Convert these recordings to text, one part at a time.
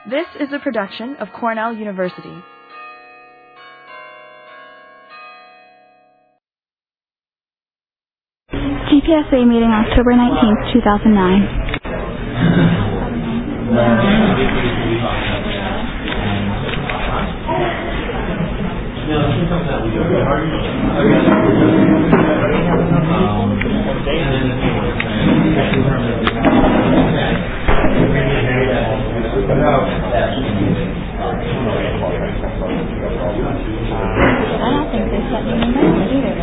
This is a production of Cornell University. GPSA meeting October 19th, 2009. I don't think they sent me a message either.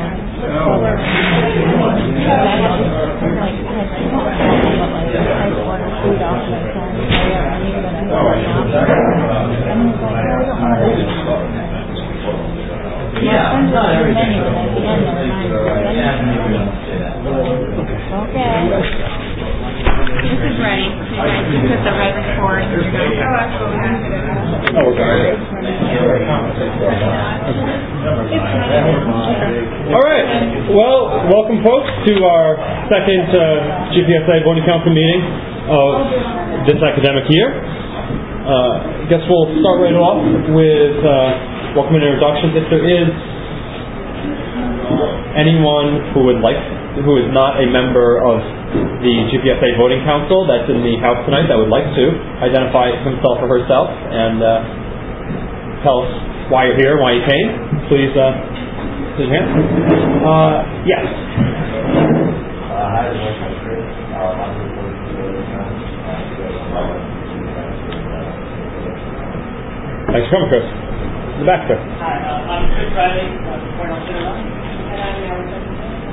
Okay. This is ready. You guys can put the red report. All right. Well, welcome, folks, to our second GPSA voting council meeting of this academic year. I guess we'll start right off with welcome and introductions. If there is anyone who is not a member of the GPSA voting council that's in the house tonight that would like to identify himself or herself and tell us why you're here, why you came, please raise your hand. Yes. Thanks for coming, Chris. In the back, sir. Hi, I'm Chris Riley from Cornell Cinema, and I'm the architect.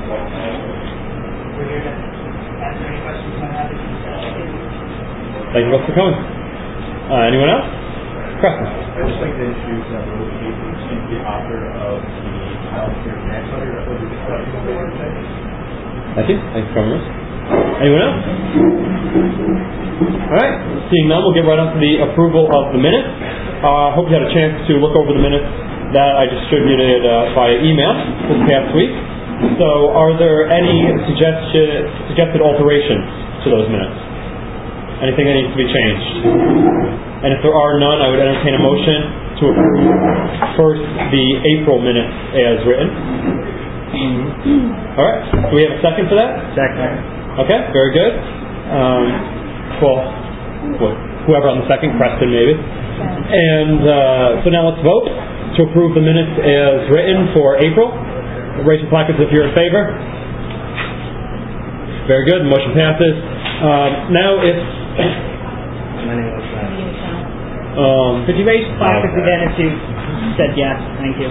We're here to answer any questions you might have. Thank you both for coming. Anyone else? Preston. I'd just like to introduce Rose Casey. She's the author of the Childcare Grandmother that we'll be discussing later today. Thank you. Thanks for coming, Rose. Anyone else? All right. Seeing none, we'll get right on to the approval of the minutes. I hope you had a chance to look over the minutes that I distributed via email this past week. So are there any suggested alterations to those minutes? Anything that needs to be changed? And if there are none, I would entertain a motion to approve first the April minutes as written. All right. Do we have a second for that? Second. Okay, very good. Whoever on the second, Preston maybe. And so now let's vote to approve the minutes as written for April. Raise your placards if you're in favor. Very good. Motion passes. Now if... My name is could you raise placards again if you said yes? Thank you.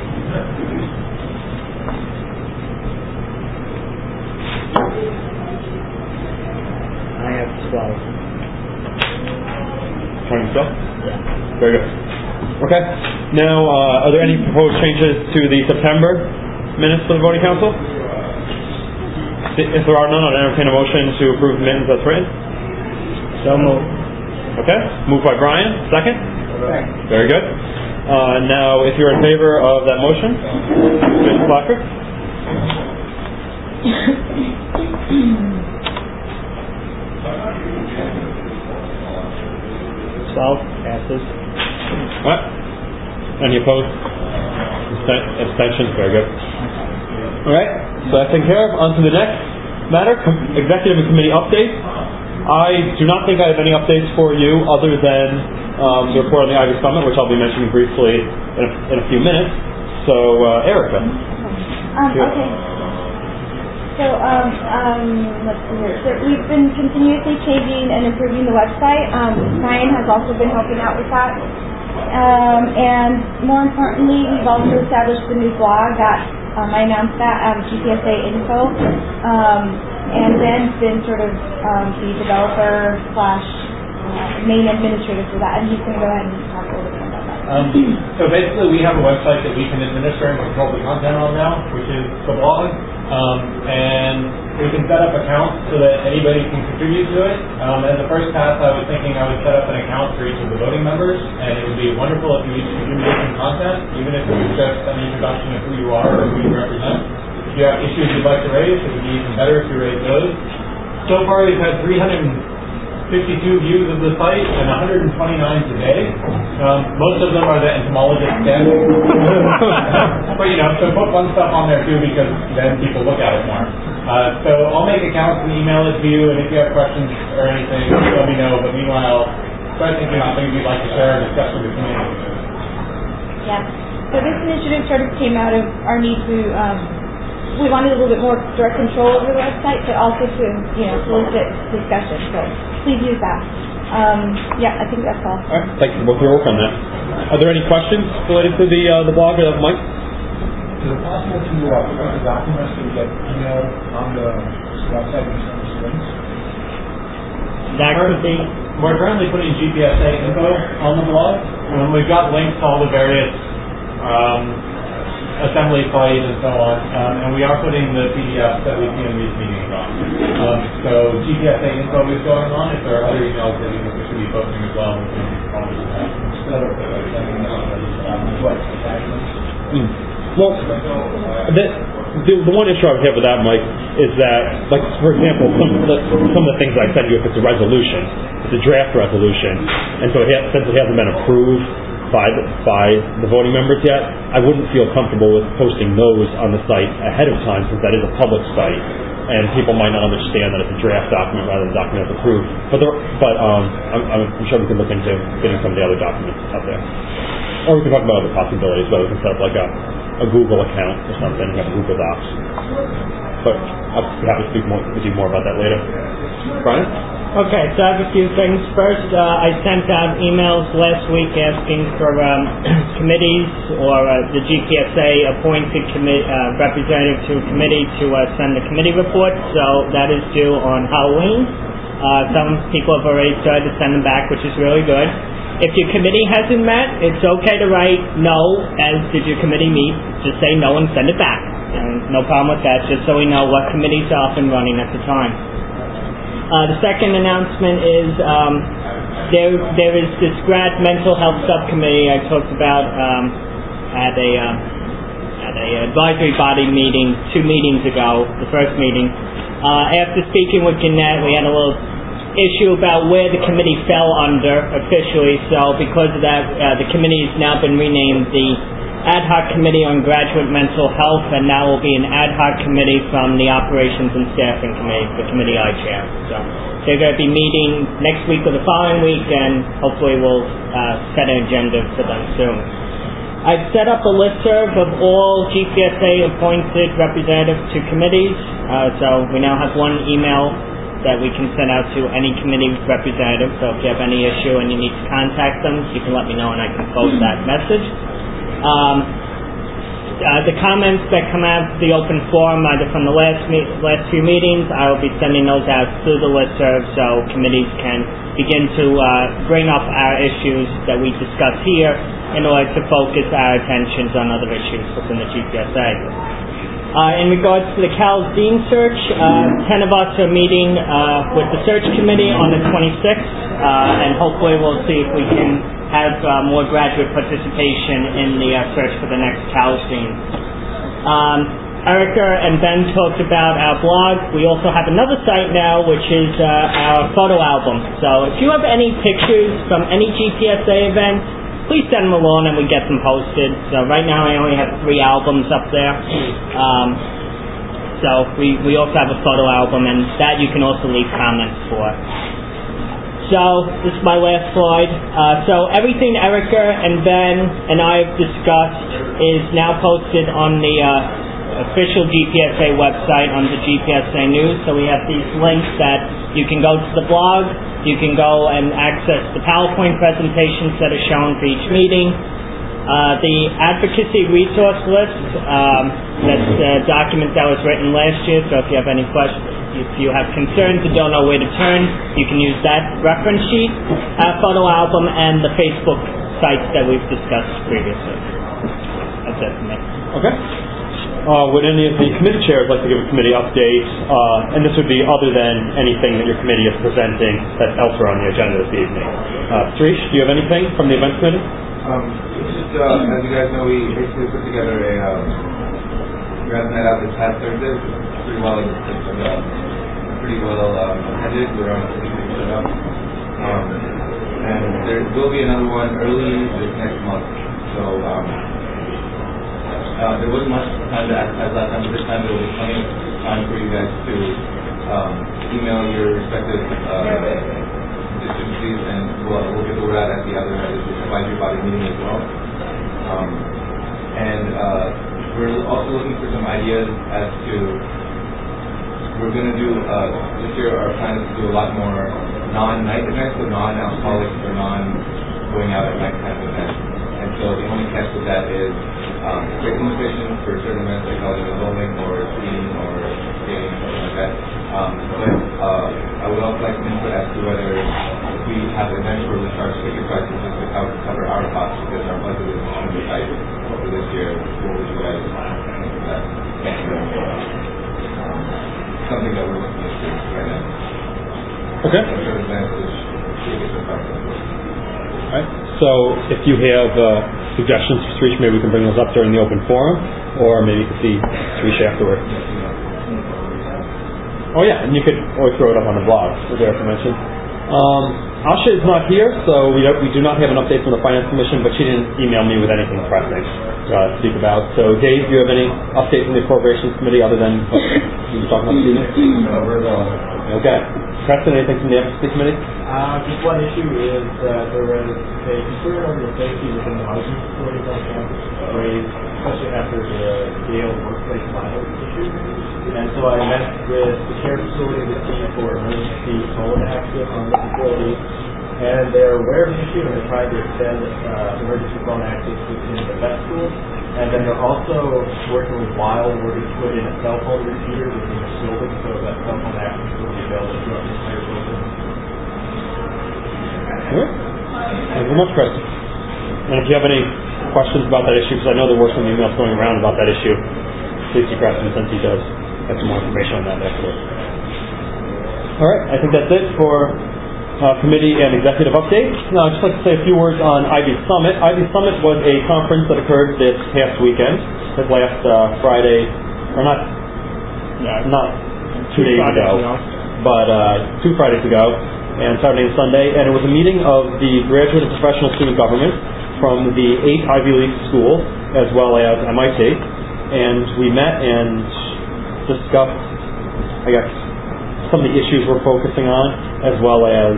I have 12. 20 still? Yeah. Very good. Okay. Now, are there any proposed changes to the September minutes for the voting council? If there are none, I'll entertain a motion to approve the minutes as written. So moved. Okay. Moved by Brian. Second? Okay. Very good. Now, if you're in favor of that motion, raise your placard. Passes. All right. Any opposed? Abstentions? Very good. All right. So that's taken care of. On to the next matter, executive and committee updates. I do not think I have any updates for you other than the report on the Ivy Summit, which I'll be mentioning briefly in a few minutes. So, Erica. Okay. So, let's see here. So we've been continuously changing and improving the website. Ryan has also been helping out with that. And more importantly, we've also established a new blog that I announced that GPSA Info. And Ben's been sort of the developer / main administrator for that, and he's going to go ahead and talk a little bit about that. So basically, we have a website that we can administer and control the content on now, which is the blog. And we can set up accounts so that anybody can contribute to it. As the first pass, I was thinking I would set up an account for each of the voting members, and it would be wonderful if you each contributed some content, even if it was just an introduction of who you are or who you represent. If you have issues you'd like to raise, it would be even better if you raise those. So far, we've had 300 52 views of the site and 129 today. Most of them are the entomologist standards. But so put fun stuff on there too, because then people look at it more. So I'll make accounts and email it to you, and if you have questions or anything, let me know. But meanwhile, start thinking about things you'd like to share and discuss with the community. Yeah. So this initiative sort of came out of our need to, we wanted a little bit more direct control over the website, but also to, solicit discussion. So please use that. I think that's all. All right. Thank you for both your work on that. Are there any questions related to the blog or Mike? Is it possible to print the documents that you get emailed on the website and send us links? That could be. We're currently putting GPSA info on the blog, and we've got links to all the various assembly sites and so on, and we are putting the PDFs that we see in these meetings on. So GPSA info is going on. If there are other emails that you think we should be posting as well, we can probably do that. Instead of sending attachments. Well, the one issue I would have with that, Mike, is that, like, for example, some of the things I send you, if it's a resolution, it's a draft resolution, and so since it hasn't been approved by the voting members yet, I wouldn't feel comfortable with posting those on the site ahead of time, since that is a public site, and people might not understand that it's a draft document rather than a document that's approved. I'm sure we can look into getting some of the other documents out there. Or we can talk about other possibilities, whether we can set up like a Google account or something, have Google Docs. But I'll be happy to speak with you more about that later. Brian? Okay, so I have a few things. First, I sent out emails last week asking for committees or the GPSA appointed representative to a committee to send the committee report. So that is due on Halloween. Some people have already started to send them back, which is really good. If your committee hasn't met, it's okay to write no, as did your committee meet. Just say no and send it back. And no problem with that, just so we know what committees are up and running at the time. The second announcement is there is this GRAD mental health subcommittee I talked about at a advisory body meeting 2 meetings ago, the first meeting. After speaking with Jeanette, we had a little issue about where the committee fell under officially, so because of that, the committee has now been renamed the Ad Hoc Committee on Graduate Mental Health, and now will be an ad hoc committee from the Operations and Staffing Committee, the committee I chair. So they're going to be meeting next week or the following week, and hopefully we'll set an agenda for them soon. I've set up a listserv of all GPSA appointed representatives to committees, so we now have one email that we can send out to any committee representative. So if you have any issue and you need to contact them, you can let me know and I can post that message. The comments that come out of the open forum, either from the last few meetings, I will be sending those out through the listserv so committees can begin to bring up our issues that we discuss here in order to focus our attentions on other issues within the GPSA. In regards to the Cal Dean search, 10 of us are meeting with the search committee on the 26th, and hopefully we'll see if we can have more graduate participation in the search for the next Cal Dean. Erica and Ben talked about our blog. We also have another site now, which is our photo album. So if you have any pictures from any GPSA event, please send them along and we get them posted. So right now I only have 3 albums up there. So we also have a photo album, and that you can also leave comments for. So this is my last slide. So everything Erica and Ben and I have discussed is now posted on the official GPSA website on the GPSA News. So we have these links that you can go to the blog. You can go and access the PowerPoint presentations that are shown for each meeting. The advocacy resource list, that's a document that was written last year, so if you have any questions, if you have concerns and don't know where to turn, you can use that reference sheet, our photo album, and the Facebook sites that we've discussed previously. That's it for me. Okay. Would any of the committee chairs like to give a committee update? And this would be other than anything that your committee is presenting that's elsewhere on the agenda this evening. Suresh, do you have anything from the event committee? As you guys know, we basically put together a grad night out this past Thursday, which was pretty well attended. We're around 50 people set up. there will be another one early this next month. So there wasn't much time to advertise last time, but this time there will be plenty of time for you guys to email your respective constituencies, and we'll get the word out at the other advisory body meeting as well. We're also looking for some ideas as to, we're going to do, this year our plan is to do a lot more non-night events, so non-alcoholic or non-going out at night kind of events. And so the only catch with that is quick demonstration for certain events like college bowling or skiing or skating or something like that. I would also like some input as to whether if we have events where we charge ticket prices just to cover our costs, because our budget is extremely tight for this year. What would you guys think of that? Something that we're looking into right now. Okay. Alright. So if you have suggestions for Srish, maybe we can bring those up during the open forum, or maybe you can see Srish afterward. Oh yeah, and you could always throw it up on the blog, as Eric mentioned. Asha is not here, so we do not have an update from the Finance Commission, but she didn't email me with anything pressing to speak about. So Dave, do you have any update from the Appropriations Committee other than what you were talking about this evening? No, we're going. Okay. Preston, anything from the Efficacy Committee? Just one issue is there was a concern over the safety within the housing facilities on campus raised, especially after the Yale workplace violence issue. And so I met with the care facility of the team for emergency phone access on the facility, and they're aware of the issue and they're trying to extend emergency phone access within the vet school. And then they're also working with Wild in order to put in a cell phone repeater within the building so that cell phone access will be available throughout the entire building. Good. Thank you very much, Preston. And if you have any questions about that issue, because I know there were some emails going around about that issue, please see Preston since he does have some more information on that afterwards. All right, I think that's it for committee and executive updates. Now, I'd just like to say a few words on Ivy Summit. Ivy Summit was a conference that occurred this past weekend, this last Friday, or not 2 days ago, but 2 Fridays ago, and Saturday and Sunday, and it was a meeting of the graduate and professional student government from the 8 Ivy League schools, as well as MIT, and we met and discussed, I guess, some of the issues we're focusing on, as well as,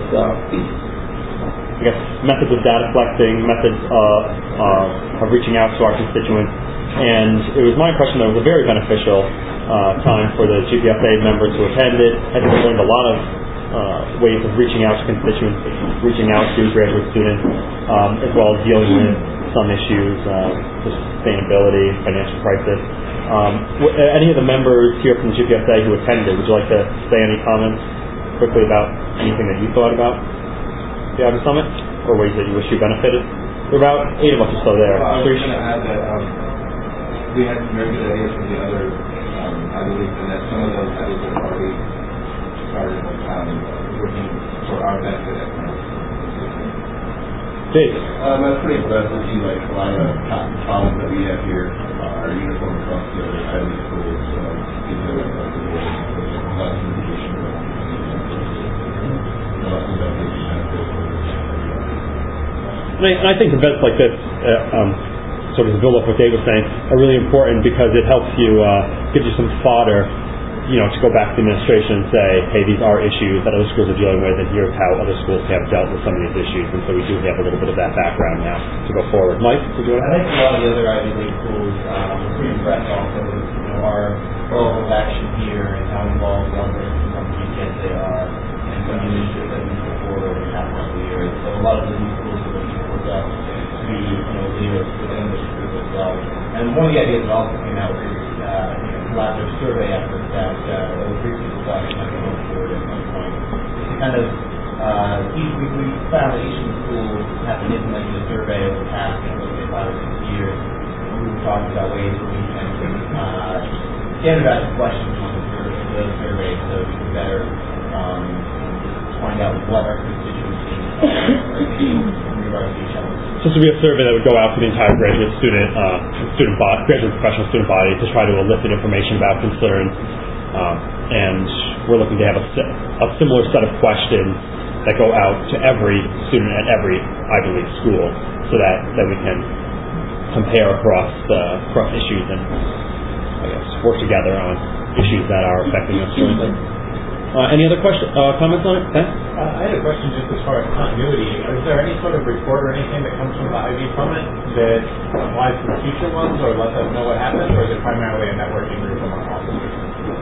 I guess, methods of data collecting, methods of reaching out to our constituents. And it was my impression that it was a very beneficial time for the GPFA members who attended. I think we learned a lot of ways of reaching out to constituents, reaching out to graduate students, as well as dealing with some issues, sustainability, financial crisis. Any of the members here from the GPSA who attended, would you like to say any comments quickly about anything that you thought about the Ivy Summit, or ways that you wish you benefited? There were about 8 of us or so there. I was going to add that we had some very good ideas from the other Ivy Leagues, and that some of those Ivy Leagues have already started working for our benefit at Dave. That's pretty impressive. See, like a lot of problems that we have here are uniform across the other Ivy schools. Even though it's not the lessons education, and I think events like this, sort of to build up what Dave was saying, are really important because it helps you, gives you some fodder, to go back to the administration and say, hey, these are issues that other schools are dealing with, and here's how other schools have dealt with some of these issues. And so we do have a little bit of that background now to go forward. Mike, did you want to? I think a lot of the other Ivy League schools were pretty impressed also with our role of action here and how involved members from GPSA are, and some of the initiatives that we put forward over the past couple of years. So a lot of the new schools are looking for us to be leaders within this group as well. And one of the ideas that also came out was collaborative survey effort that those three people thought might be going forward at some point. Just to kind of, we found that each of the schools have been implementing a survey over the past, let's say 5 or 6 years. We were talking about ways where we can standardize the questions on those surveys so we can better find out what our constituencies are seeing in regards to each other. So this would be a survey that would go out to the entire graduate graduate professional student body to try to elicit information about concerns, and we're looking to have a similar set of questions that go out to every student at every Ivy League school, so that we can compare across issues and I guess work together on issues that are affecting us jointly. Any other comments on it? Ben? I had a question just as far as continuity. Is there any sort of report or anything that comes from the Ivy Summit that applies to the future ones or lets us know what happened, or is it primarily a networking group among officers?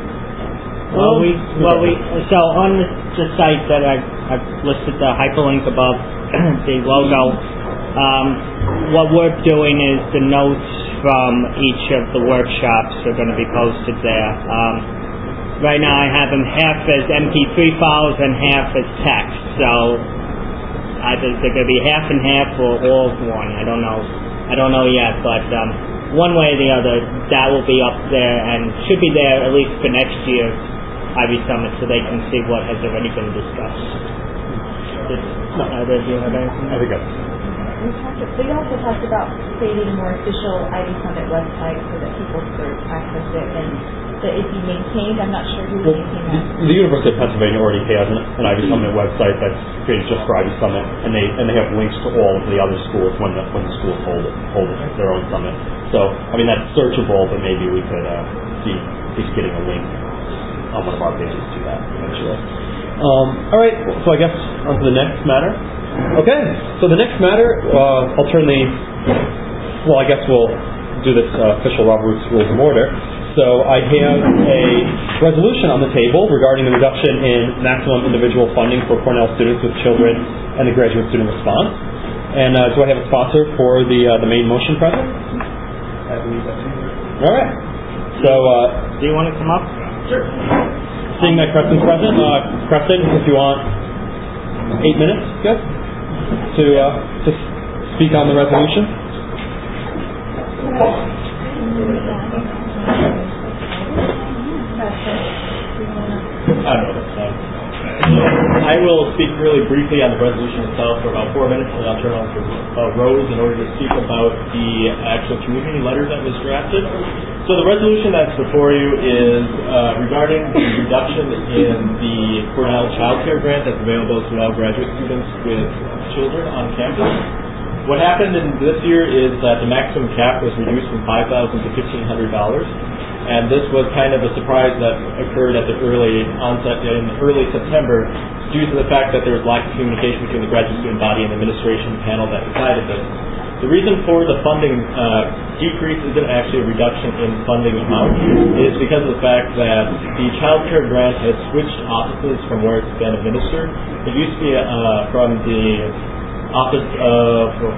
So on the site that I've listed the hyperlink above the logo, what we're doing is the notes from each of the workshops are going to be posted there. Right now I have them half as MP3 files and half as text, so either they're going to be half and half or all one. I don't know yet, but one way or the other, that will be up there and should be there at least for next year's Ivy Summit, so they can see what has already been discussed. Do you have anything? I think that's... We also talked about creating a more official Ivy Summit website so that people could access it and that it be maintained. I'm not sure who will maintain that. The University of Pennsylvania already has an Ivy Summit website that's created just for Ivy Summit, and they have links to all of the other schools when the schools hold their own summit. So I mean that's searchable, but maybe we could see at least getting a link on one of our pages to that eventually. All right, so I guess on to the next matter. Okay, so the next matter, I guess we'll do this official Robert's Rules of Order. So I have a resolution on the table regarding the reduction in maximum individual funding for Cornell students with children and the graduate student response. And do I have a sponsor for the main motion present? I believe that's it. All right. So do you want to come up? Sure. Seeing that Preston's present, Preston, if you want 8 minutes, good, to speak on the resolution. I will speak really briefly on the resolution itself for about 4 minutes, and I'll turn on to Rose in order to speak about the actual community letter that was drafted. So the resolution that's before you is regarding the reduction in the Cornell Child Care Grant that's available to all graduate students with children on campus. What happened in this year is that the maximum cap was reduced from $5,000 to $1,500. And this was kind of a surprise that occurred at the early onset in early September due to the fact that there was lack of communication between the graduate student body and the administration panel that decided this. The reason for the funding decrease isn't actually a reduction in funding amount. It is because of the fact that the child care grant has switched offices from where it's been administered. It used to be from the Office of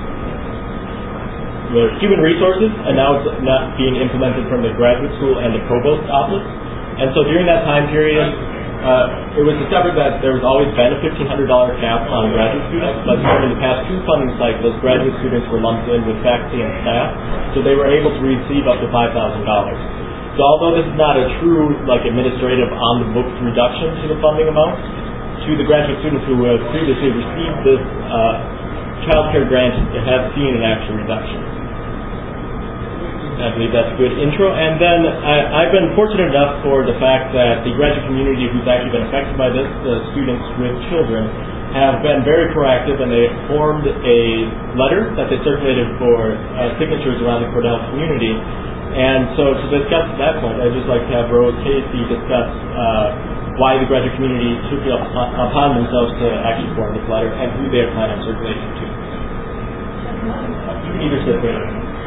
Human Resources, and now it's not being implemented from the graduate school and the provost office. And so during that time period, it was discovered that there was always been a $1,500 cap on graduate students, but during the past 2 funding cycles, graduate students were lumped in with faculty and staff, so they were able to receive up to $5,000. So although this is not a true administrative on-the-books reduction to the funding amount, to the graduate students who have previously received this child care grant have seen an actual reduction. I believe that's a good intro. And then I've been fortunate enough for the fact that the graduate community who's actually been affected by this, the students with children, have been very proactive, and they formed a letter that they circulated for signatures around the Cornell community. And so to discuss that point, I'd just like to have Rose Casey discuss why the graduate community took it upon themselves to actually form this letter and who they are planning on circulating to. You can either sit there.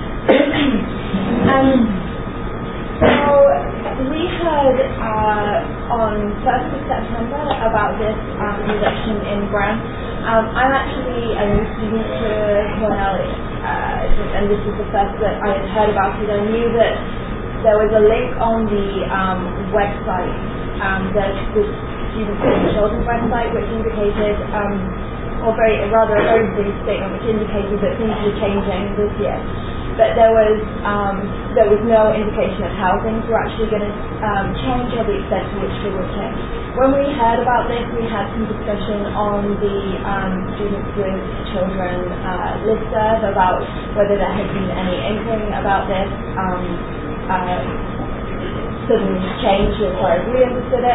So we heard on 1st of September about this reduction in grants. I'm actually a new student to Cornell, and this is the first that I had heard about it. I knew that there was a link on the website, the Students and Children's website, which indicated, or a very brief statement, which indicated that things were changing this year. But there was no indication of how things were actually going to change or the extent to which they would change. When we heard about this, we had some discussion on the Students with Children listserv about whether there had been any inkling about this sudden change as far as we understood it.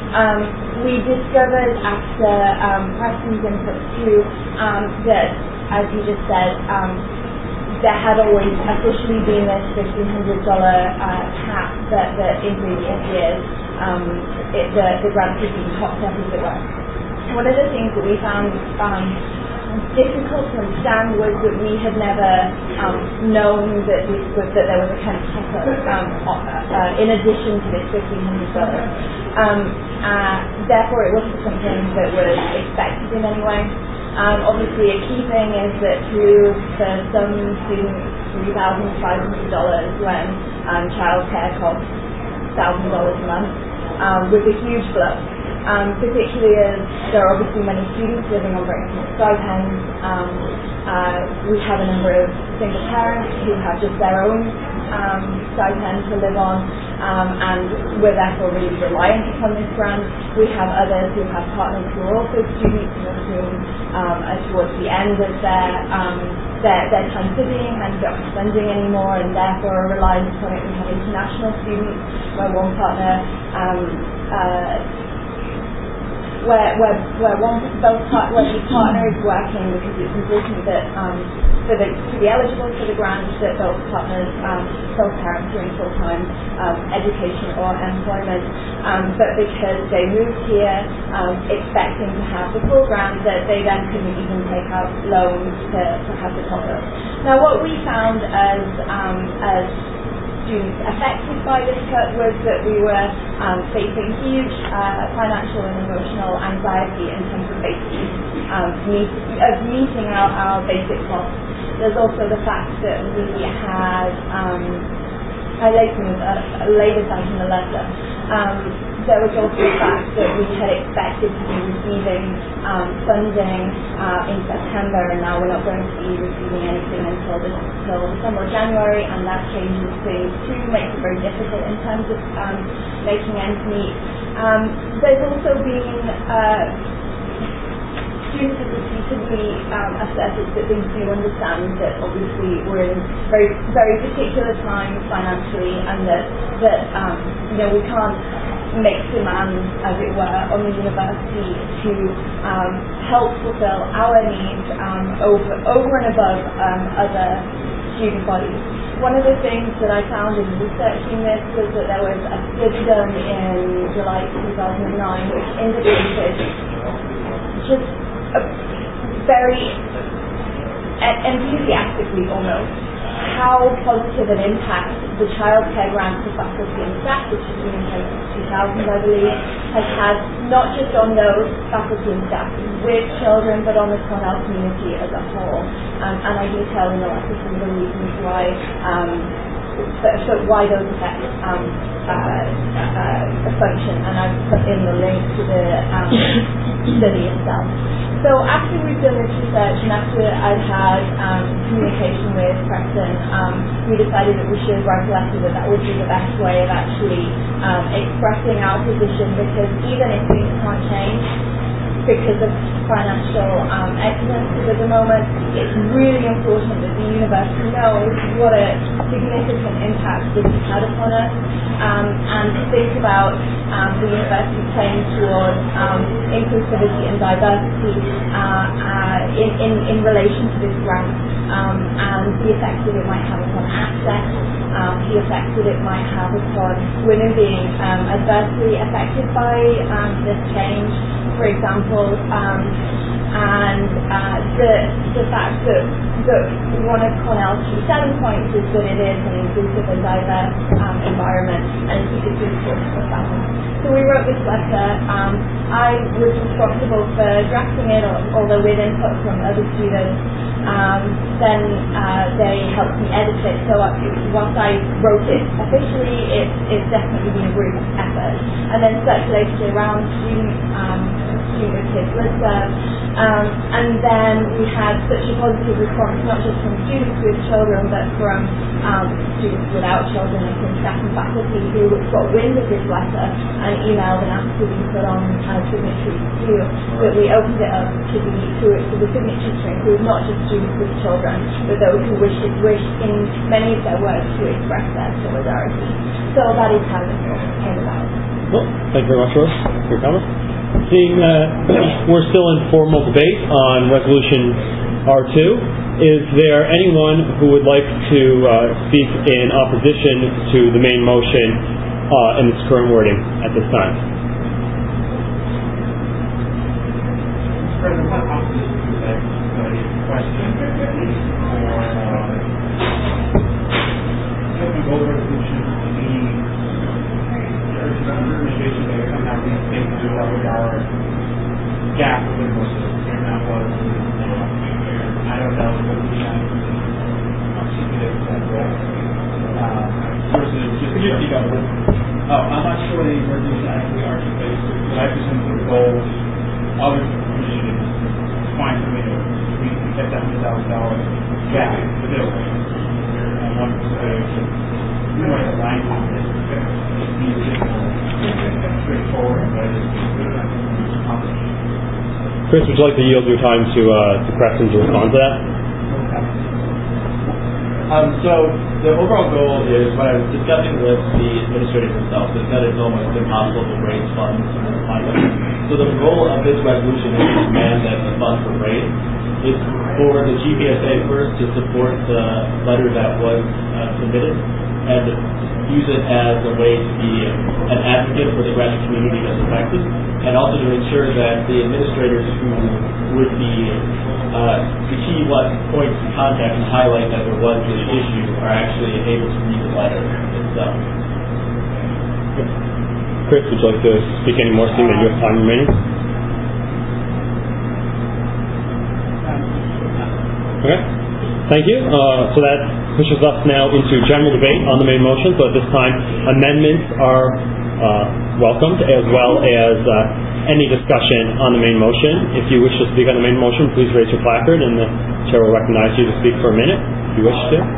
We discovered after questions input too that, as you just said, there had always officially been this $1,500 cap that in previous years the grants had been topped up, as it were. One of the things that we found difficult to understand was that we had never known that there was a kind of top-up in addition to this $1,500. Therefore, it wasn't something that was expected in any way. Obviously, a key thing is that for some students, $3,500 when childcare costs $1,000 a month was a huge blow. Particularly as there are obviously many students living on very small stipends. We have a number of single parents who have just their own stipend to live on, and we're therefore really reliant upon this grant. We have others who have partners who are also students and whom towards the end of their time studying and don't have funding anymore, and therefore are relying upon it. We have international students where one partner where the partner is working, because it's important that to be eligible for the grant that both partners, both parents are in full-time education or employment, but because they moved here expecting to have the full grant, that they then couldn't even take out loans to have the top-up. Now, what we found as students affected by this cut was that we were facing huge financial and emotional anxiety in terms of meeting our basic costs. There's also the fact that we had, I laid this out in the letter, there was also the fact that we had expected to be receiving funding in September, and now we're not going to be receiving anything until December or January, and that changes things too, makes it very difficult in terms of making ends meet. There's also been students have repeatedly asserted that they do understand that obviously we're in very, very particular times financially, and that we can't make demands, as it were, on the university to help fulfill our needs over and above other student bodies. One of the things that I found in researching this was that there was a study done in July 2009 which indicated just very enthusiastically almost how positive an impact the childcare grant for faculty and staff, which has been in place since 2000, I believe, has had not just on those faculty and staff with children, but on the Cornell community as a whole. And I detail in the letter some of the reasons why those effects function, and I've put in the link to the study itself. So after we've done this research and after I'd had communication with Preston, we decided that we should write a letter, that would be the best way of actually expressing our position, because even if things can't change because of financial excellences at the moment, it's really important that the university knows what a significant impact this has had upon us, and think about the university playing towards inclusivity and diversity in relation to this grant, and the effect that it might have upon access, the effect that it might have upon women being adversely affected by this change, for example, and the fact that one of Cornell's key selling points is that it is an inclusive and diverse environment, and it's a good source for families. So we wrote this letter. I was responsible for drafting it, although with input from other students. Then they helped me edit it. So once I wrote it officially, it's definitely been a group effort, and then circulated around student kids listserv. And then we had such a positive response, not just from students with children, but from students without children and from staff and faculty who got wind of this letter and emailed and asked to be put on signatories too, that we opened it up to the signatures to include not just students with children, but those who wish in many of their words to express their solidarity. So that is how this all came about. Well, thank you very much, Rose, for your comment. Seeing we're still in formal debate on Resolution R2, is there anyone who would like to speak in opposition to the main motion in its current wording at this time? Mr. President, what opposition to that question for the goal resolution to be administration that somehow these things do $11 gap within most of the and that was I don't know what we have articulated that way versus just speak up. I'm not sure the resolution actually articulates it, but I presume the goal of the commission is find a way to get that $100,000 gap to do it. And one would say we want to align on this. Chris, would you like to yield your time to Preston to respond to that? So the overall goal is, when I was discussing with the administrators themselves, is that it's almost impossible to raise funds and apply them. So the goal of this resolution is to demand that the funds were raised. It's for the GPSA first to support the letter that was submitted and use it as a way to be an advocate for the graduate community that's affected, and also to ensure that the administrators who would be the key points to contact and highlight that there was an issue are actually able to read the letter itself. Chris, would you like to speak any more, seeing that you have time remaining? Okay. Thank you. So that pushes us now into general debate on the main motion. So at this time, amendments are welcomed, as well as any discussion on the main motion. If you wish to speak on the main motion, please raise your placard, and the chair will recognize you to speak for a minute, if you wish to.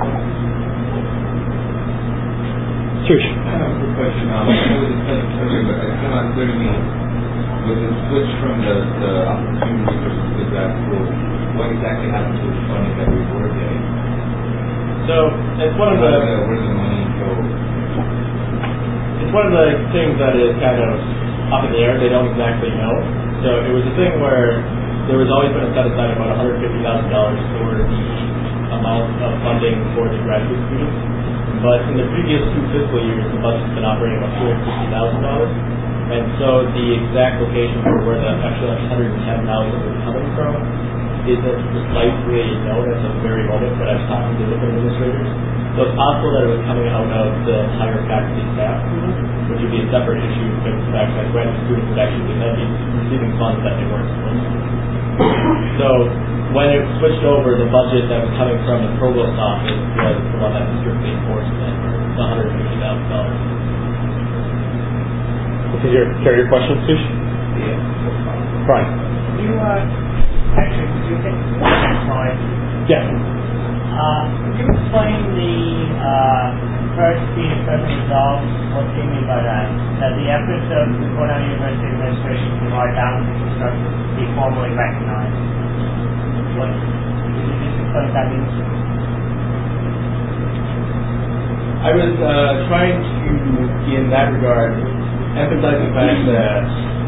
Sush. I have a quick question. I know we discussed this earlier, but it's not clear to me. With the switch from the opportunity versus the grad school, what exactly happens with the funding that we were getting? So it's one of the where does the money go? It's one of the things that is kind of up in the air. They don't exactly know. So it was a thing where there was always been a set aside about $150,000 for the amount of funding for the graduate students. But in the previous 2 fiscal years, the budget's been operating about $250,000. And so the exact location for where the extra $110,000 is coming from isn't precisely known at the very moment when I was talking to different administrators. So it's possible that it was coming out of the higher faculty staff, which would be a separate issue because the fact that graduate students would actually be receiving funds that they weren't supposed to. So when it switched over, the budget that was coming from the provost office was the one that was strictly enforced then, the $150,000. Did you carry your question, Sush? Yeah. Brian. Actually, could you take the next slide? Yes. Could you explain the first being a present resolve? What do you mean by that? That the efforts of the Cornell University administration to provide balance infrastructure be formally recognized. What? Could you just explain what that means? I was trying to, in that regard, emphasize the fact that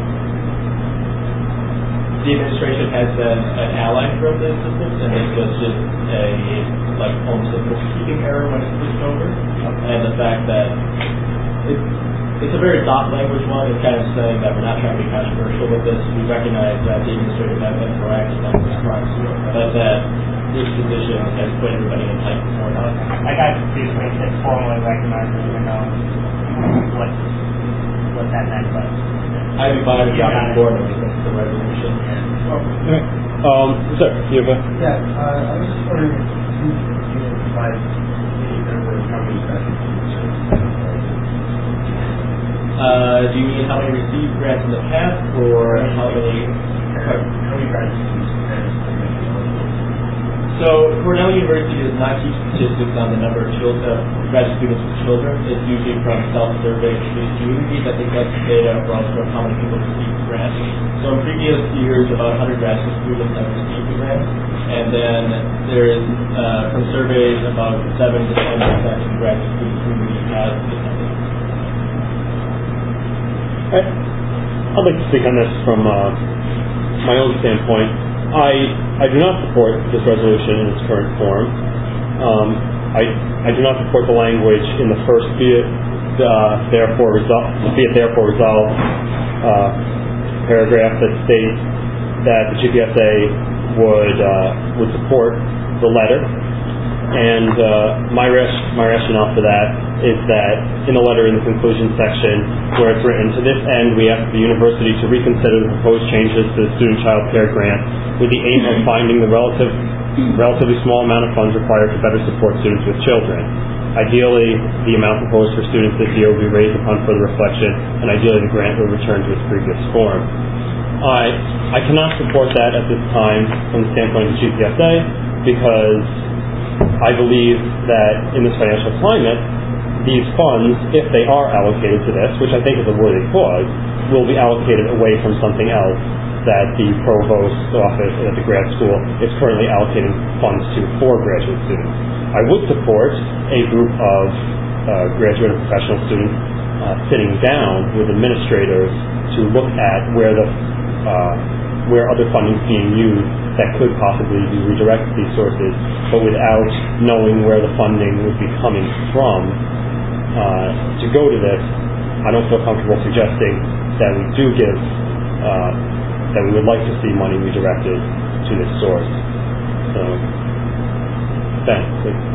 the administration has been an ally throughout the system, and this was just almost a bookkeeping error when it switched over. And the fact that it's a very soft language one. It's kind of saying that we're not trying to be controversial with this. We recognize that the administrator has been proactive on this front, but that this position has put everybody in tight before now. I got confused when you said formally recognized, even though what that meant, but I'd be fine with dropping board and the resolution. Sir, you have a... Yeah, I was just wondering if you could provide any number of companies that do you mean how many received grants in the past, or how many grants? So Cornell University does not keep statistics on the number of graduate students with children. It's usually from self-survey to the community that they collect data from how many people receive grants. So in previous years, about 100 graduate students have received the grant, and then there is from surveys about 7 to 10% of the graduate student community has attended. I'd like to speak on this from my own standpoint. I do not support this resolution in its current form. I do not support the language in the first be it therefore resolved paragraph that states that the GPSA would support the letter. And my rationale for that is that in the letter in the conclusion section where it's written, to this end we ask the university to reconsider the proposed changes to the student child care grant with the aim of finding the relatively small amount of funds required to better support students with children. Ideally, the amount proposed for students this year will be raised upon further reflection, and ideally the grant will return to its previous form. I cannot support that at this time from the standpoint of the GPSA because I believe that in this financial climate, these funds, if they are allocated to this, which I think is a worthy cause, will be allocated away from something else that the provost's office at the grad school is currently allocating funds to for graduate students. I would support a group of graduate and professional students sitting down with administrators to look at where other funding is being used that could possibly be redirected to these sources, but without knowing where the funding would be coming from to go to this, I don't feel comfortable suggesting that we do give, that we would like to see money redirected to this source. So, thanks.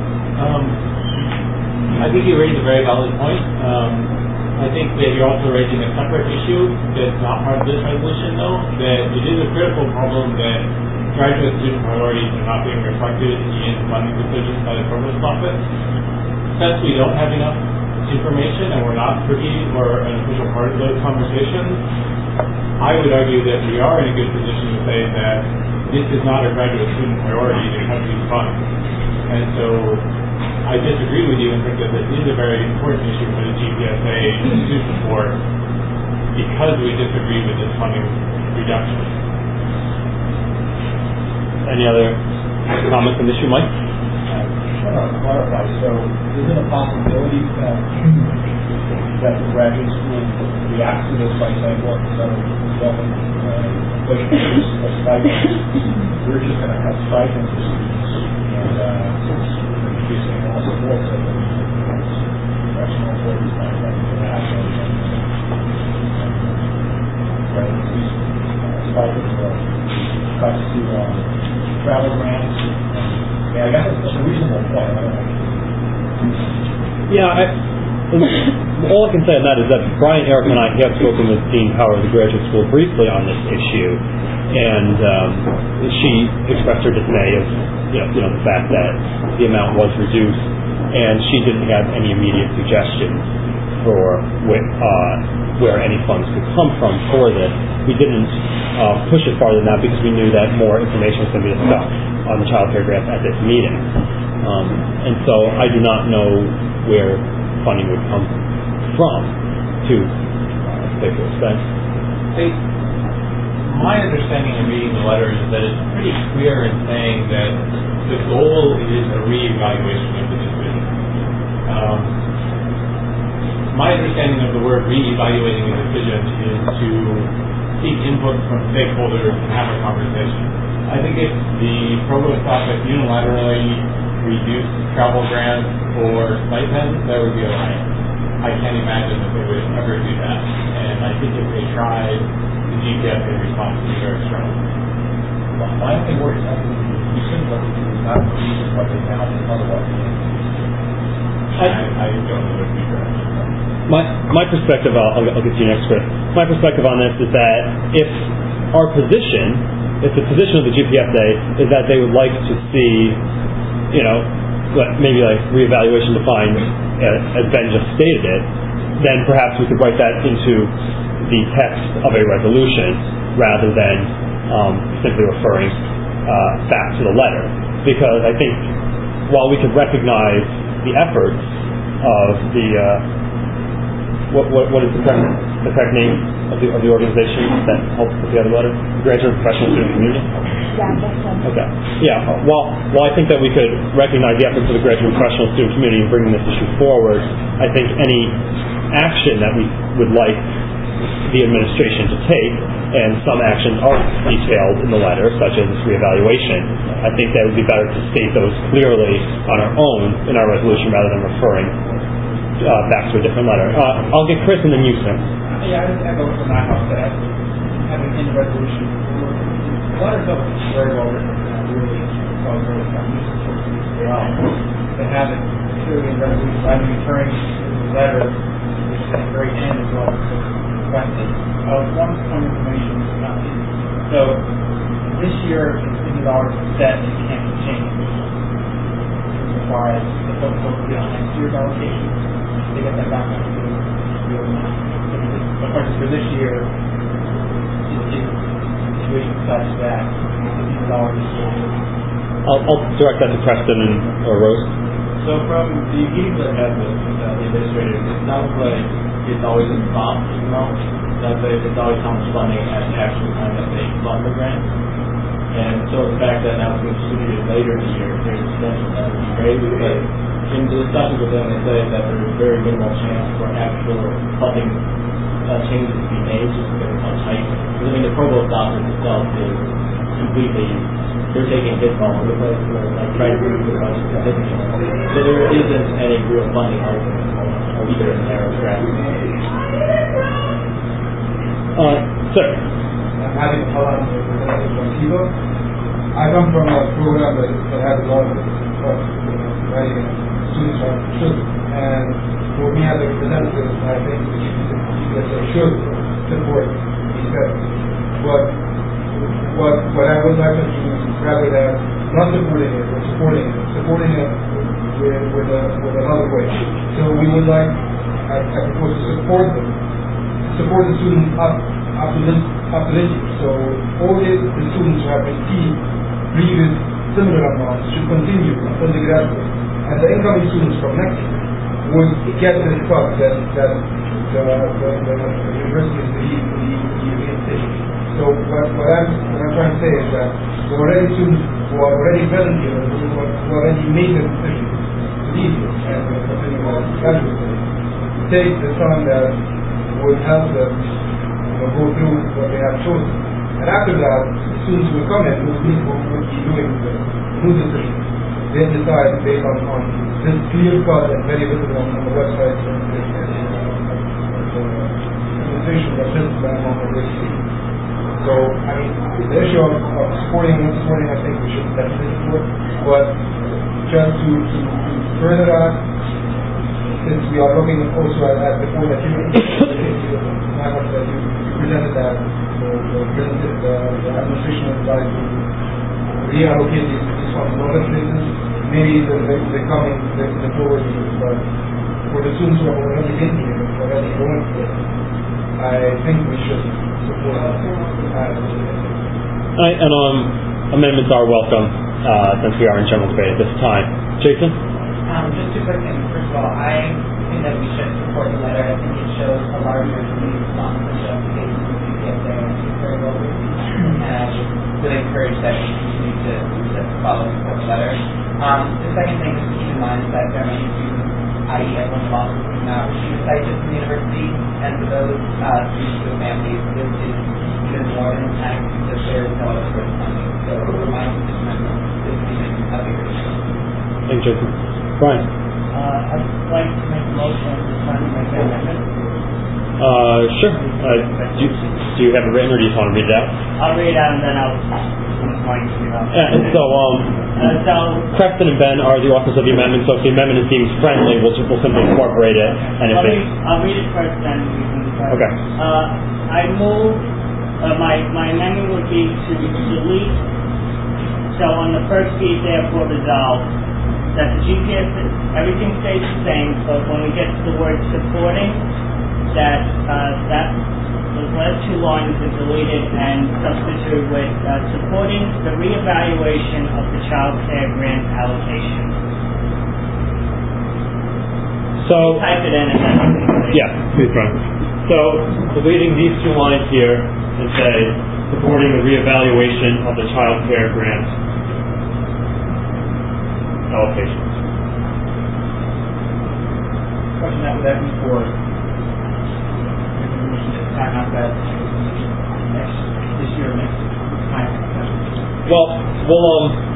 I think you raised a very valid point. I think that you're also raising a separate issue that's not part of this resolution, though, that it is a critical problem that graduate student priorities are not being reflected in funding decisions by the provost's office. Since we don't have enough information and we're not privy or an official part of those conversations, I would argue that we are in a good position to say that this is not a graduate student priority to cut these funds. And so I disagree with you and think that this is a very important issue for the GPSA to support because we disagree with this funding reduction. Any other comments on this issue, Mike? I want to clarify. So, is it a possibility that the graduate school reacts to this by saying, "Look, instead of pushing a stipend, we're just going to cut stipends for students and increasing all support to the professional employees like international and increase stipends or cuts to travel grants." I guess it's a reasonable point. All I can say on that is that Brian, Eric, and I have spoken with Dean Power of the graduate school briefly on this issue, and she expressed her dismay of the fact that the amount was reduced, and she didn't have any immediate suggestions for where any funds could come from for this. We didn't push it farther than that because we knew that more information was going to be discussed on the child care grant at this meeting. And so I do not know where funding would come from to pay for expense. My understanding in reading the letter is that it's pretty clear in saying that the goal is a reevaluation of the decision. My understanding of the word reevaluating a decision is to seek input from stakeholders and have a conversation. I think if the provost office unilaterally reduced travel grants or stipends, that would be a riot. I can't imagine that they would ever do that. And I think if they tried, the GPSA response would be very strong. My only worry is that you seem like it is not reason what they now do otherwise. I don't know what to do. My perspective, I'll get to you next, Chris. My perspective on this is that if the position of the GPSA is that they would like to see, maybe like reevaluation defined as Ben just stated it, then perhaps we could write that into the text of a resolution rather than simply referring back to the letter. Because I think while we could recognize the efforts of the what is the correct name of the organization that helps put together the letter? Graduate Professional Student Community? Yeah, that's right. Okay. Yeah. Well, I think that we could recognize the efforts of the graduate professional student community in bringing this issue forward. I think any action that we would like the administration to take, and some actions are detailed in the letter, such as this reevaluation. I think that it would be better to state those clearly on our own in our resolution rather than referring back to a different letter. I'll get Chris and then you, Sam. Yeah, I just echo from my house that having in the resolution, the letter itself is very well written, and really caused really some nuisance as well. To have it clearly in the resolution, rather than returning to the letter, which is at the very end as well, requested. Some information. So this year, it's $50 set and can't be changed. As far as the folks will be on next year's allocation, they get that back on the of course, for this year, it's a situation such that $50 I'll direct that to Preston or Rose. So from the meetings that I've had with the administrators, it sounds like it's always a prompt amount. That it's always how much funding at the actual time that they fund the grant. And so the fact that now it's being distributed later in the year, there's a potential that would be great. But in the discussions with them, they say that there's very minimal chance for actual funding changes to be made just because of how tight. Because I mean, the provost office itself is completely, they're taking his ball with us, like trying to reduce the budget significantly. So there isn't any real funding argument either in there or strategy. Sir. I'm having a problem with Montego. I come from a program that has a lot of writing students are should. And for me as a representative, I think that they should support these efforts. But what I would like to do is rather than not supporting it, but supporting it with another way. So we would like, I propose to support the students up to this year. So all the students who have received previous similar amounts should continue until they graduate. And the incoming students from next year would get this cut that the university is reinstating. So what I'm trying to say is that the already students who are already present here, who already made the decision to leave and continue on graduate, take the time that would help them go through what they have chosen. And after that, students will come in would be doing the new decision. They decide based on this clear cut and very visible on the website and the presentation that this amount of this. So, I mean, the issue of supporting and supporting, I think we should definitely support. But just to further that, since we are looking also at the point that you presented that the administration would like to reallocate these funds in other places, maybe the forward years, but for the students who are already in here, already going here, I think we should support and amendments are welcome since we are in general debate at this time. Jason? Just two quick things. First of all, I think that we should support the letter. I think it shows a larger community response to the applications we get there. I think very well written. And I would really encourage that we continue to follow and support the letter. The second thing is to keep in mind is that there are many students, i.e. everyone involved who not receive a stipend from the university, and for those students with families, this is even more than impacting because there is no other source of funding. So for my amendment, this is even a bigger issue. Thanks, Jason. Brian? I'd like to make a motion to sign my amendment. Sure. Do you have it written or do you just want to read it out? I'll read it out and then I'll point to it. So Preston and Ben are the authors of the amendment, so if the amendment is deemed friendly, we'll simply incorporate it. And I'll read it first, then we can discuss. Okay. I move, my amendment would be to delete, so on the first page, therefore resolved, that the GPS, everything stays the same, but when we get to the word supporting, that those last two lines are deleted and substituted with supporting the reevaluation of the child care grant allocation. So type it in and then yeah, please, Brian. So deleting these two lines here and say supporting the reevaluation of the child care grant allocation. Question that would that be for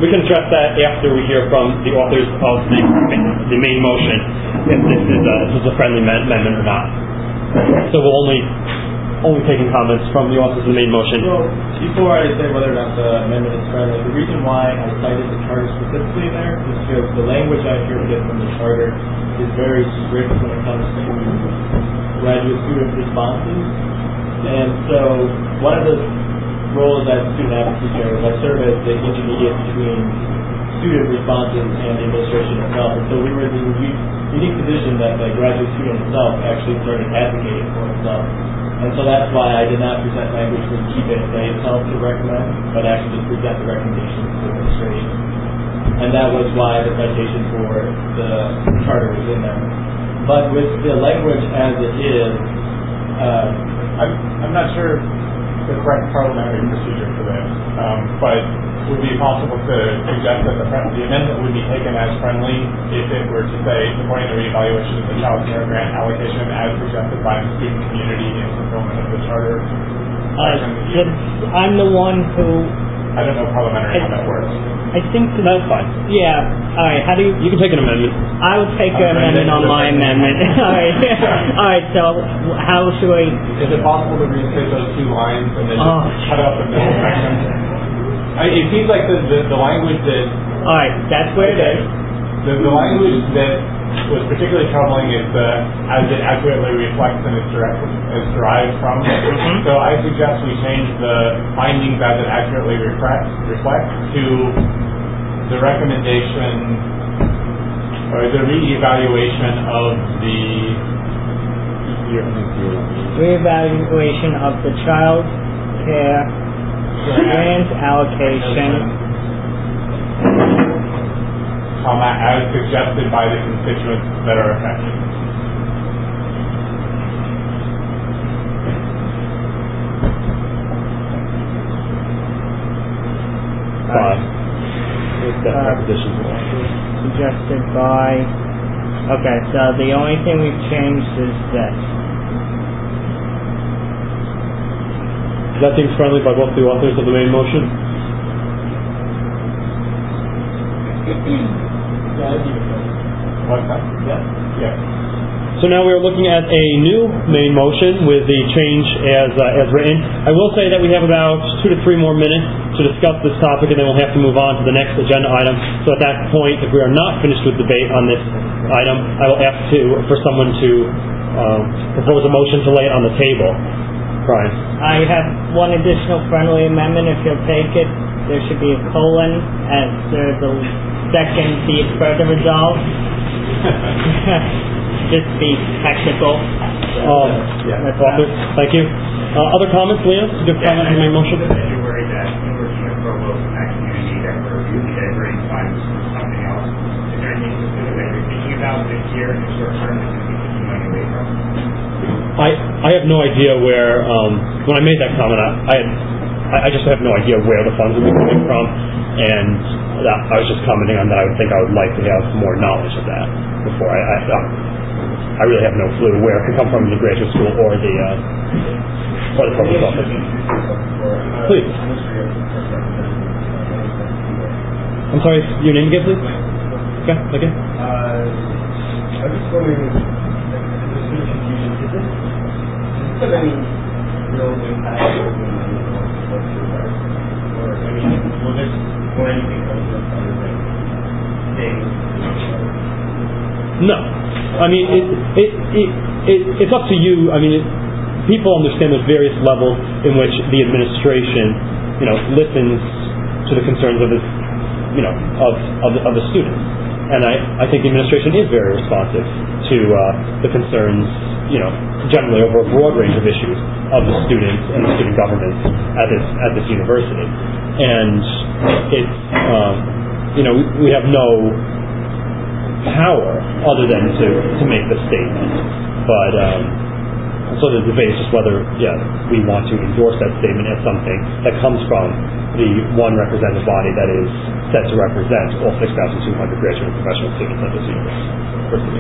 we can address that after we hear from the authors of the main motion, if this is a friendly amendment or not. So we'll only taking comments from the authors of the main motion. Well, before I say whether or not the amendment is friendly, the reason why I cited the charter specifically there is because the language I hear get from the charter is very strict when it comes to graduate student responses. And so one of the roles as student advocacy chair is I serve as the intermediate between student responses and the administration itself. And so we were in the unique position that the graduate student itself actually started advocating for himself. And so that's why I did not present language to keep it they itself to recommend, but actually just present the recommendations to the administration. And that was why the citation for the charter was in there. But with the language as it is, I'm not sure the correct parliamentary procedure for this, but would it be possible to suggest that the amendment would be taken as friendly if it were to say supporting the reevaluation of the child care grant allocation as suggested by the student community in fulfillment of the charter? I'm the one who... I don't know parliamentary how that works. I think that's fine. Yeah. All right. How do you? You can take an amendment. I would take an amendment on my amendment. All right. All right. So how should I? Is it possible to restate those two lines and then just cut out the middle section? It seems like the language that... All right. That's where it is. The language that was particularly troubling is as it accurately reflects and is derived from. Mm-hmm. So I suggest we change the findings as it accurately reflects to the recommendation or the reevaluation of the reevaluation of the child care grant allocation. As suggested by the constituents that are affected. Suggested by... Okay, so the only thing we've changed is this. That seems friendly by both the authors of the main motion. What's that? Yeah. So now we are looking at a new main motion with the change as written. I will say that we have about 2 to 3 more minutes to discuss this topic, and then we'll have to move on to the next agenda item. So at that point, if we are not finished with debate on this item, I will ask for someone to propose a motion to lay it on the table. Brian. I have one additional friendly amendment. If you'll take it, there should be a colon after the second be it further resolved. Just be technical. Thank you. Other comments, Leo? Good comment on my motion? You're worried that in order to provoke in that community that we're really diverting funds from something else. Is there anything specific that you're thinking about this year in the short term that you're taking money away from? I have no idea where, when I made that comment, I just have no idea where the funds would be coming from, and I was just commenting on that. I would like to have more knowledge of that before I really have no clue where it could come from in the graduate school or the provost office. Please. I'm sorry, your name again, please? Okay. I'm just wondering, there's a bit of confusion. Does this have any real impact on will this or anything come to us other than things? No. I mean, it's up to you. I mean, people understand there's various levels in which the administration, listens to the concerns of its, of the students. And I think the administration is very responsive to the concerns, generally over a broad range of issues of the students and the student governments at this university. And it's, we have no power other than to make the statement. But so the debate is just whether, we want to endorse that statement as something that comes from the one representative body that is set to represent all 6,200 graduate and professional students at this university.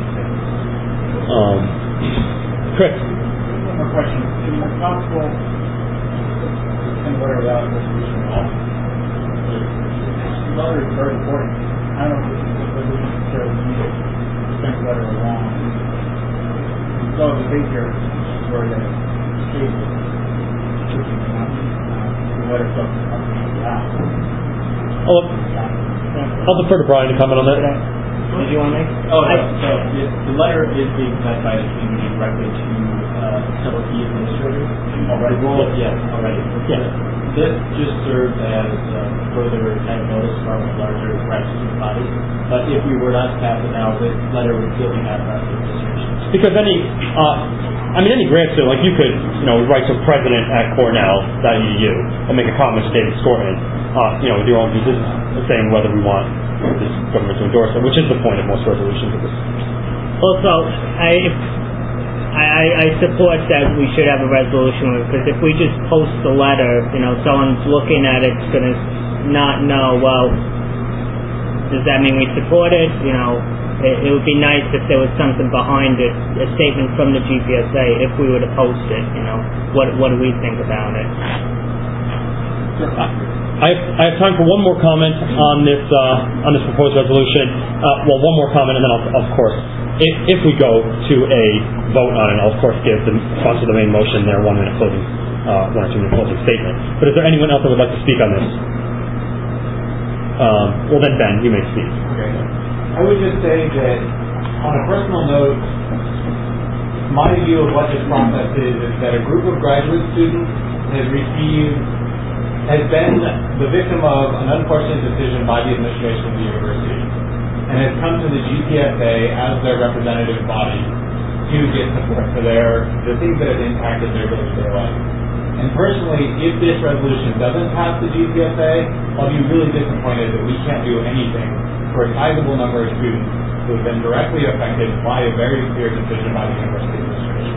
Chris. One more question. Is it possible to word out resolution letter is very important. I don't know if this resolution necessarily needs a sent letter along. So the bigger where the state should be the letter from the company out. I'll defer to Brian to comment on that. Did you want to make? Oh, no. So the letter is being sent by the community directly to several key administrators already. Well, yes, already. Yeah. This just serves as further kind of notice from larger grassroots bodies. But if we were not to pass it now, this letter would still be passed out to administration. Because any grant student, like you could, write to president at Cornell.edu and make a comment to David Scorman, with your own business, saying whether we want this government to endorse it, which is the point of most resolutions of this. Also, I support that we should have a resolution, because if we just post the letter, someone's looking at it's going to not know, well, does that mean we support it? It would be nice if there was something behind it, a statement from the GPSA, if we were to post it, what do we think about it? I have time for one more comment on this proposed resolution. One more comment, and then I'll, of course, if we go to a vote on it, I'll of course give the sponsor of the main motion their 1 minute closing, 1 or 2 minute closing statement. But is there anyone else that would like to speak on this? Well then, Ben, you may speak. Okay. I would just say that, on a personal note, my view of what this process is that a group of graduate students has been the victim of an unfortunate decision by the administration of the university, and has come to the GPSA as their representative body to get support for the things that have impacted their day-to-day life. And personally, if this resolution doesn't pass the GPSA, I'll be really disappointed that we can't do anything for a sizable number of students who have been directly affected by a very clear decision by the university administration.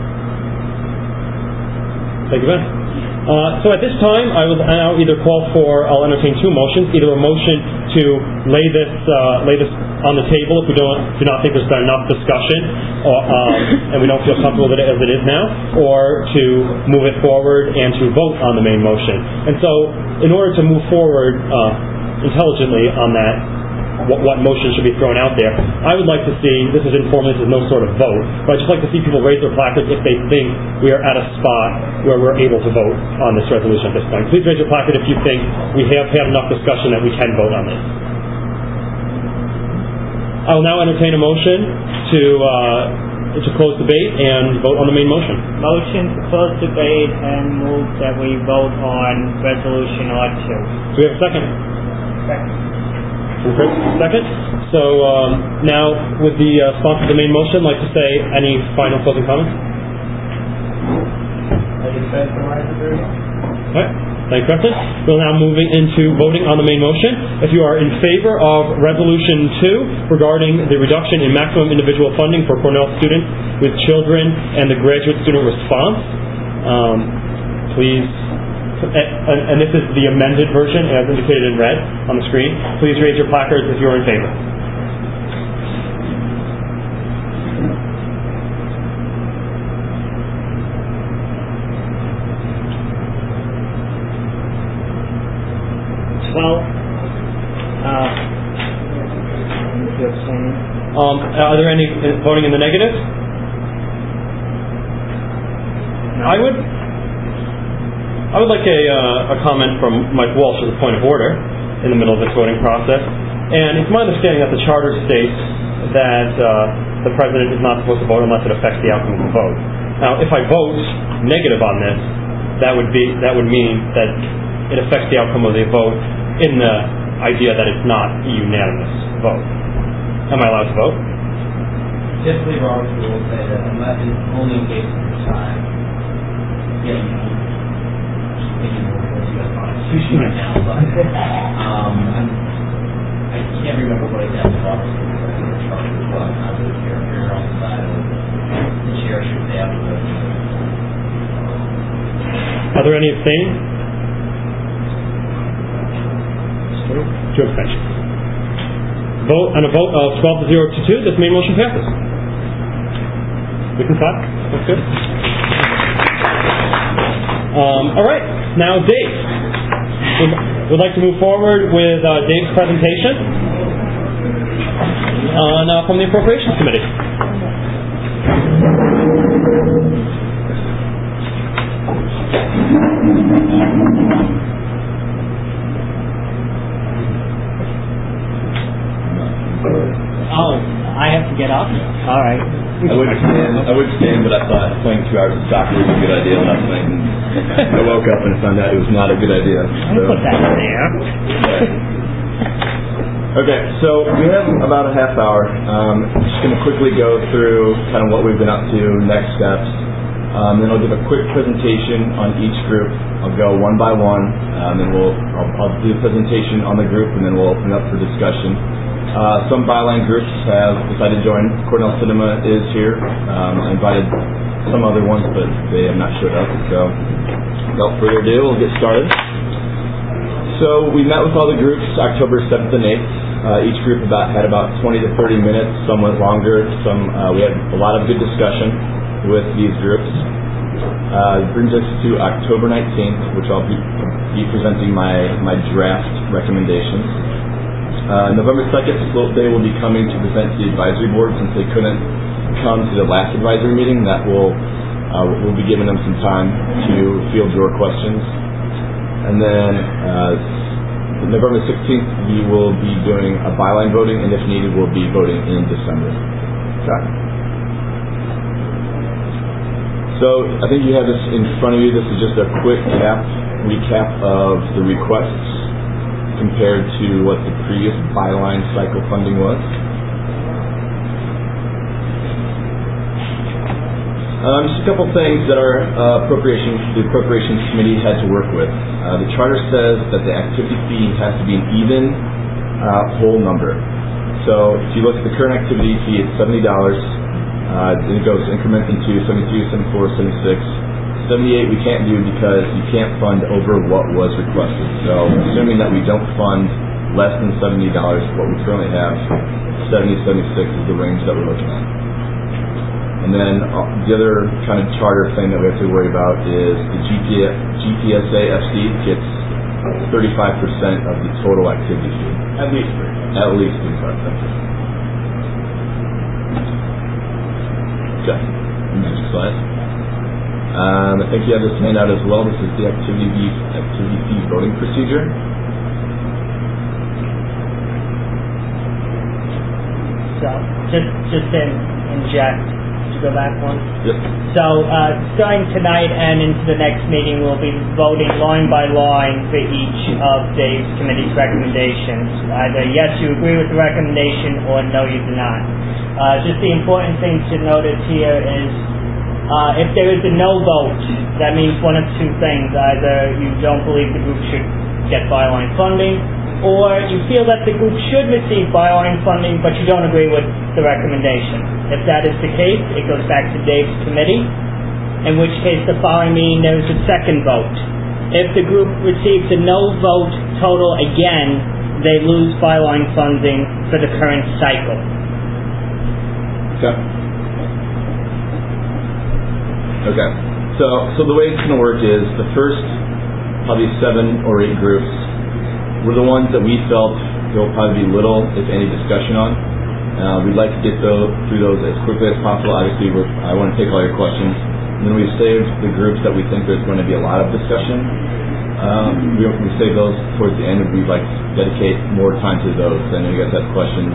Thank you, Ben. So at this time, I will now I'll entertain 2 motions, either a motion to lay this on the table if we do not think there's been enough discussion, and we don't feel comfortable with it as it is now, or to move it forward and to vote on the main motion. And so, in order to move forward intelligently on that, what motion should be thrown out there, I would like to see, this is informal, this is no sort of vote, but I'd just like to see people raise their placards if they think we are at a spot where we're able to vote on this resolution at this point. Please raise your placard if you think we have had enough discussion that we can vote on this. I will now entertain a motion to close debate and vote on the main motion. Motion to close debate and move that we vote on resolution R2. Do we have a second? Second. Second. So now, would the sponsor of the main motion like to say any final closing comments? I just said the right to do it. All right. Thank you, Preston. We're now moving into voting on the main motion. If you are in favor of Resolution 2 regarding the reduction in maximum individual funding for Cornell students with children and the graduate student response, please. And this is the amended version as indicated in red on the screen. Please raise your placards if you're in favor. Are there any voting in the negative? No. I would like a comment from Mike Walsh as a point of order in the middle of this voting process. And it's my understanding that the charter states that the president is not supposed to vote unless it affects the outcome of the vote. Now, if I vote negative on this, that would mean that it affects the outcome of the vote in the idea that it's not a unanimous vote. Am I allowed to vote? Typically, Robert's rules say that unless it's only in case of your side, you Constitution right now, but I can't remember what exactly Robert's rules are in the charter, but I would hear on the side of the chair should say after the. Are there any abstaining? Two abstentions. On a vote of 12 to 0 to 2, this main motion passes. We can clap. That's good. All right. Now, Dave. we'd like to move forward with Dave's presentation from the Appropriations Committee. Oh, I have to get up? All right. I would stand, but I thought playing 2 hours of soccer was a good idea last night, and I woke up and found out it was not a good idea. I'll put that in there. Okay, so we have about a half hour. Just going to quickly go through kind of what we've been up to, next steps. Then I'll give a quick presentation on each group. I'll go one by one, then I'll do a presentation on the group, and then we'll open it up for discussion. Some byline groups have decided to join. Cornell Cinema is here. I invited some other ones, but they have not showed up. So without further ado, we'll get started. So we met with all the groups October 7th and 8th. Each group had about 20 to 30 minutes. Some went longer. We had a lot of good discussion with these groups. It brings us to October 19th, which I'll be presenting my draft recommendations. November 2nd, Slope Day will be coming to present to the advisory board since they couldn't come to the last advisory meeting. That we'll be giving them some time to field your questions. And then November 16th, we will be doing a byline voting, and if needed, we'll be voting in December. Okay. So I think you have this in front of you. This is just a quick recap of the requests compared to what the previous byline cycle funding was. Just a couple things that the Appropriations Committee had to work with. The charter says that the activity fee has to be an even whole number. So if you look at the current activity fee, it's $70. Then it goes incrementing to 72, 74, 76. 78 we can't do because you can't fund over what was requested. So assuming that we don't fund less than $70, what we currently have, 70, 76 is the range that we're looking at. And then the other kind of charter thing that we have to worry about is the GTSA FC gets 35% of the total activity fee. At least 35%. Okay. Next slide. I think you have this handout as well. This is the activity fee voting procedure. So, just to inject, to go back one. Yep. So, starting tonight and into the next meeting, we'll be voting line by line for each of Dave's committee's recommendations. Either yes, you agree with the recommendation, or no, you do not. Just the important thing to notice here is if there is a no vote, that means one of two things. Either you don't believe the group should get byline funding, or you feel that the group should receive byline funding, but you don't agree with the recommendation. If that is the case, it goes back to Dave's committee, in which case the following meeting there is a second vote. If the group receives a no vote total again, they lose byline funding for the current cycle. Okay, so the way it's going to work is the first probably 7 or 8 groups were the ones that we felt there will probably be little, if any, discussion on. We'd like to get through those as quickly as possible. Obviously, I want to take all your questions. And then we've saved the groups that we think there's going to be a lot of discussion. We save those towards the end, and we'd like to dedicate more time to those. I know you guys have questions.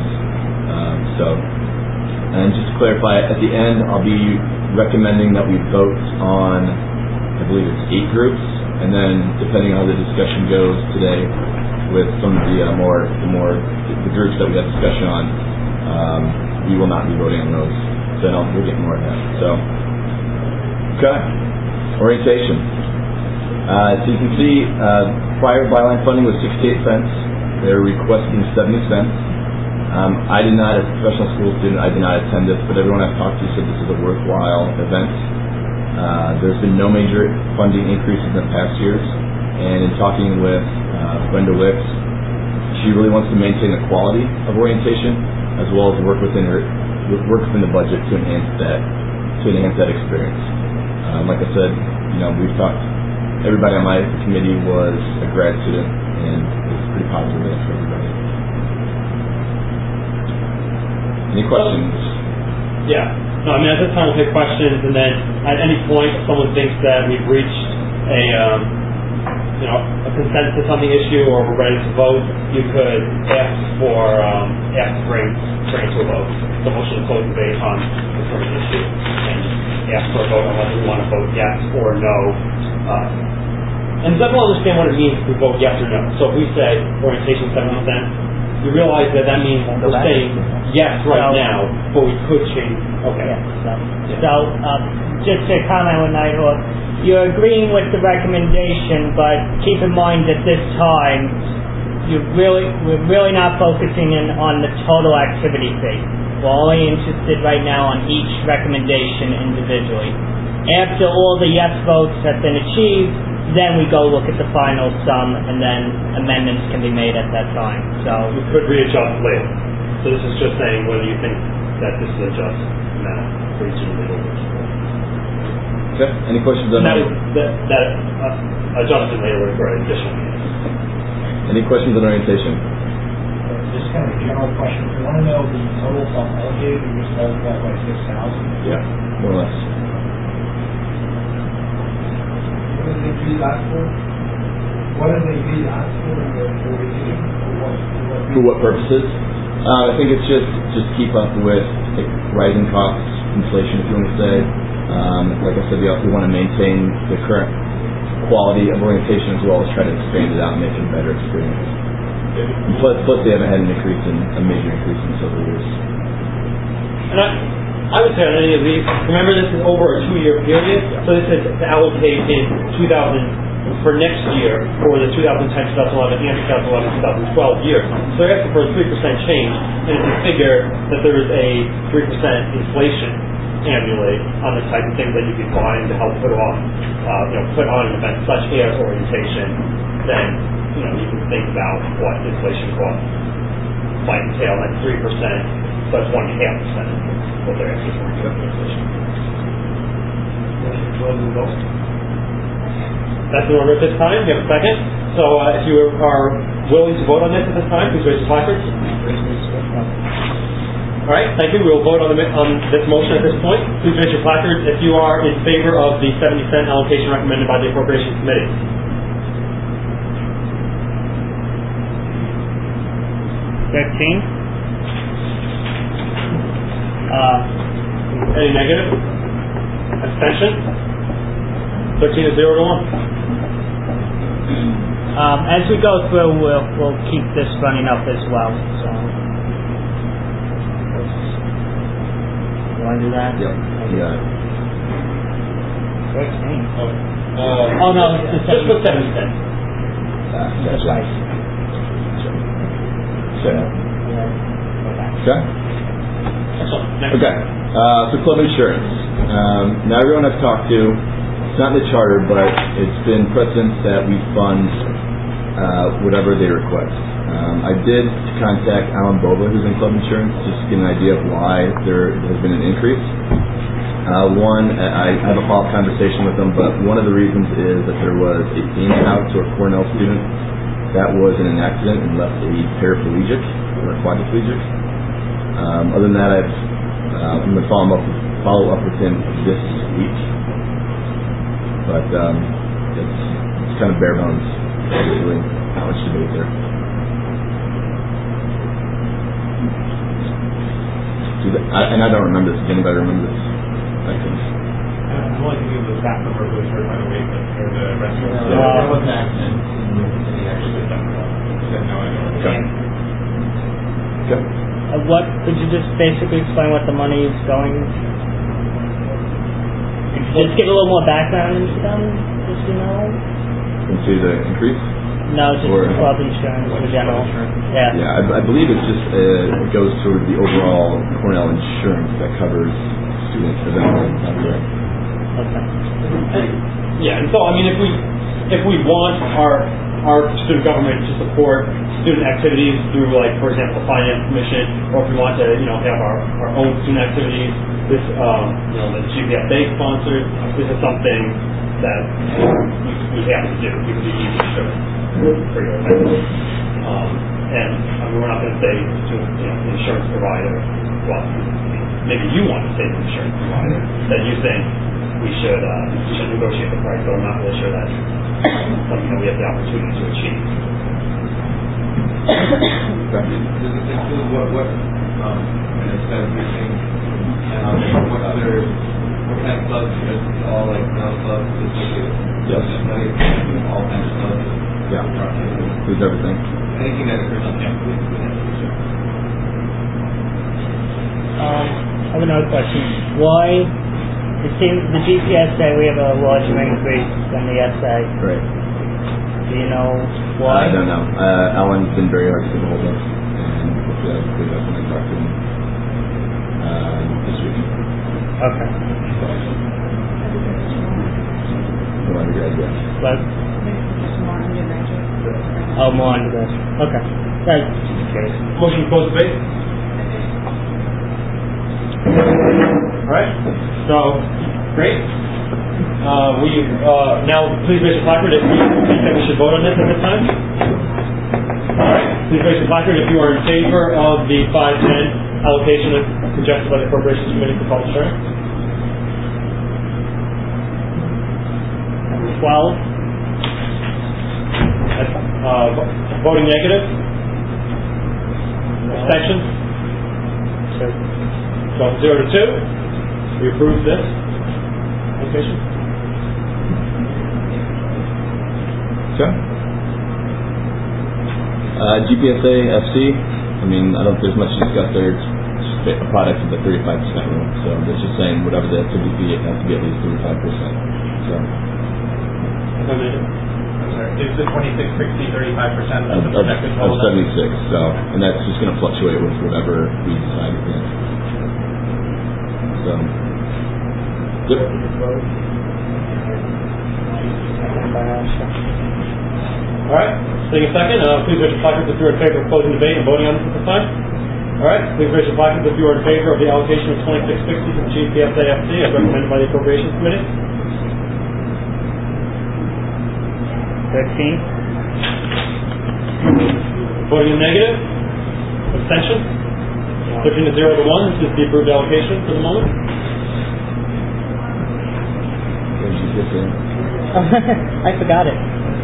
And just to clarify, at the end, I'll be recommending that we vote on, I believe it's 8 groups, and then depending on how the discussion goes today with some of the groups that we had discussion on, we will not be voting on those. So we'll get more of that. So, okay, orientation. So you can see, prior byline funding was 68 cents. They're requesting 70 cents. I did not, as a professional school student, I did not attend this, but everyone I've talked to said this is a worthwhile event. There's been no major funding increases in the past years, and in talking with Brenda Wicks, she really wants to maintain the quality of orientation as well as work within the budget to enhance that experience. Like I said, we've talked. Everybody on my committee was a grad student. and it's a pretty positive event for everybody. Any questions? Yeah. No, I mean, at this time we'll take questions, and then at any point if someone thinks that we've reached a consensus on the issue or we're ready to vote, you could ask to bring it to a vote. The motion to close debate on the current issue and ask for a vote on whether we want to vote yes or no. And doesn't understand what it means if we vote yes or no. So if we say orientation 70%, you realize that means we're saying yes now, but we could change. Okay. So just to comment on Nighthawk, you're agreeing with the recommendation, but keep in mind at this time, we're really not focusing in on the total activity fee. We're only interested right now on each recommendation individually. After all the yes votes have been achieved, then we go look at the final sum, and then amendments can be made at that time. So we could readjust later. So this is just saying whether you think that this is a just amount for each individual. Okay. Any questions on that? That adjustment later for additional meetings. Any questions on orientation? Just kind of a general question. If you want to know the total sum allocated, you just multiply by 6,000. Yeah, more or less. What does the fee last for? What does the fee last for in the orientation? For what purposes? I think it's just keep up with rising costs, inflation, if you want to say. Like I said, we want to maintain the current quality of orientation as well as try to expand it out and make it a better experience. And plus they haven't had a major increase in several years. And I would say on any of these, remember this is over a 2-year period, so this is to allocate in 2000 for next year for the 2010, 2011, and 2011, 2012 years. So they're asking for a 3% change, and if you figure that there is a 3% inflation annually on the type of things that you could find to help put on an event such as orientation, then you can think about what inflation costs might entail. Like 3%, plus 1.5%, what they're asking for inflation. That's the order at this time. You have a second. So if you are willing to vote on this at this time, please raise your placards. All right, thank you. We will vote on this motion at this point. Please raise your placards if you are in favor of the 70-cent allocation recommended by the Appropriations Committee. Any negative? Abstention? 13 is 0 to 1. As we go through, we'll keep this running up as well. So, you want to do that? Yep. Yeah. 13. Oh no, it's just put 70 cents. That's right. Okay. Okay. So club insurance. Now everyone I've talked to, it's not in the charter, but it's been precedent that we fund whatever they request. I did contact Alan Bova, who's in club insurance, just to get an idea of why there has been an increase. I have a follow-up conversation with them, but one of the reasons is that there was a in-out to a Cornell student that was in an accident and left a paraplegic or a quadriplegic. Other than that, I'm going to follow up with him this week. But it's kind of bare bones, basically, how much debate there. And I don't remember this. Does anybody remember this? I'm only thinking of the staff member who was hurt by the weight or the rescue. There was an accident. He actually said no, I don't. Okay. Okay. What could you just basically explain what the money is going? Just give a little more background into them, just Into the increase? No, just club insurance in general. Yeah. Yeah, I believe it's just it goes toward the overall Cornell insurance that covers students eventually. Okay. Yeah, and so I mean, if we want our student government to support student activities through, like, for example, the Finance Commission, or if we want to, have our own student activities, this, the GPFA sponsored, this is something that we have to do because we need to show it. for your event. And I mean, we're not going to say to the insurance provider, well, maybe you want to say to the insurance provider that you think we should negotiate the price, but I'm not really sure that's something that we have the opportunity to achieve. Does it include what instead of using what kind of clubs? Just all like nail clubs? Yes. All kinds of clubs. Yeah. Includes everything. Anything that occurs on campus. I have another question. Why? It seems the GPS say we have a larger increase than the SA. Right. Do you know why? I don't know. Alan's been very hard to get a hold of, and hopefully I'll clear up when I talk to him this week. Okay. More undergraduate. But, oh, more undergraduate. Okay. Thanks. Motion to close debate. All right. So, great. Now, please raise your placard if you think that we should vote on this at this time. All right. Please raise your placard if you are in favor of the 510 allocation suggested by the Appropriations Committee for College Insurance. 12. Voting negative. Abstentions. So 0 to 2. We approve this allocation. Okay. GPSA FC, I mean, I don't think there's much to discuss there. It's just a product of the 35% rule. So it's just saying whatever the activity fee, it has to be at least 35%. So. Is the 2660 35% of the projected Of total? 76, so, and that's just going to fluctuate with whatever we decide at the end. So, yep. All right. Take a second. Please raise your placards if you're in favor of closing debate and voting on this at this time. All right. Please raise your placards if you are in favor of the allocation of 2660 to the GPSA-FC as recommended by the Appropriations Committee. 13. Voting in negative. Abstention. 13 to 0 to 1. This is the approved allocation for the moment. I forgot it.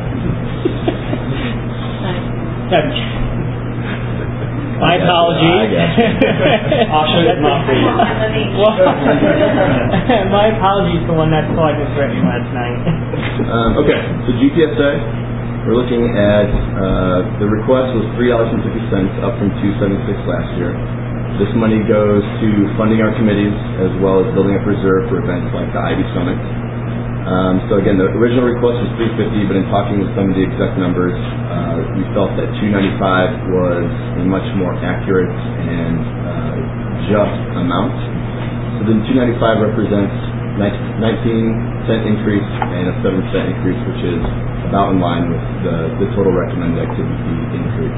My apologies. Asha is not for you. My apologies for when that slide was written last night. Okay, so GPSA, we're looking at, the request was $3.50, up from $2.76 last year. This money goes to funding our committees as well as building up reserve for events like the Ivy Summit. So again, the original request was $3.50, but in talking with some of the exact numbers, we felt that $2.95 was a much more accurate and just amount. So then $2.95 represents 19-cent increase and a 7-cent increase, which is about in line with the total recommended activity fee increase.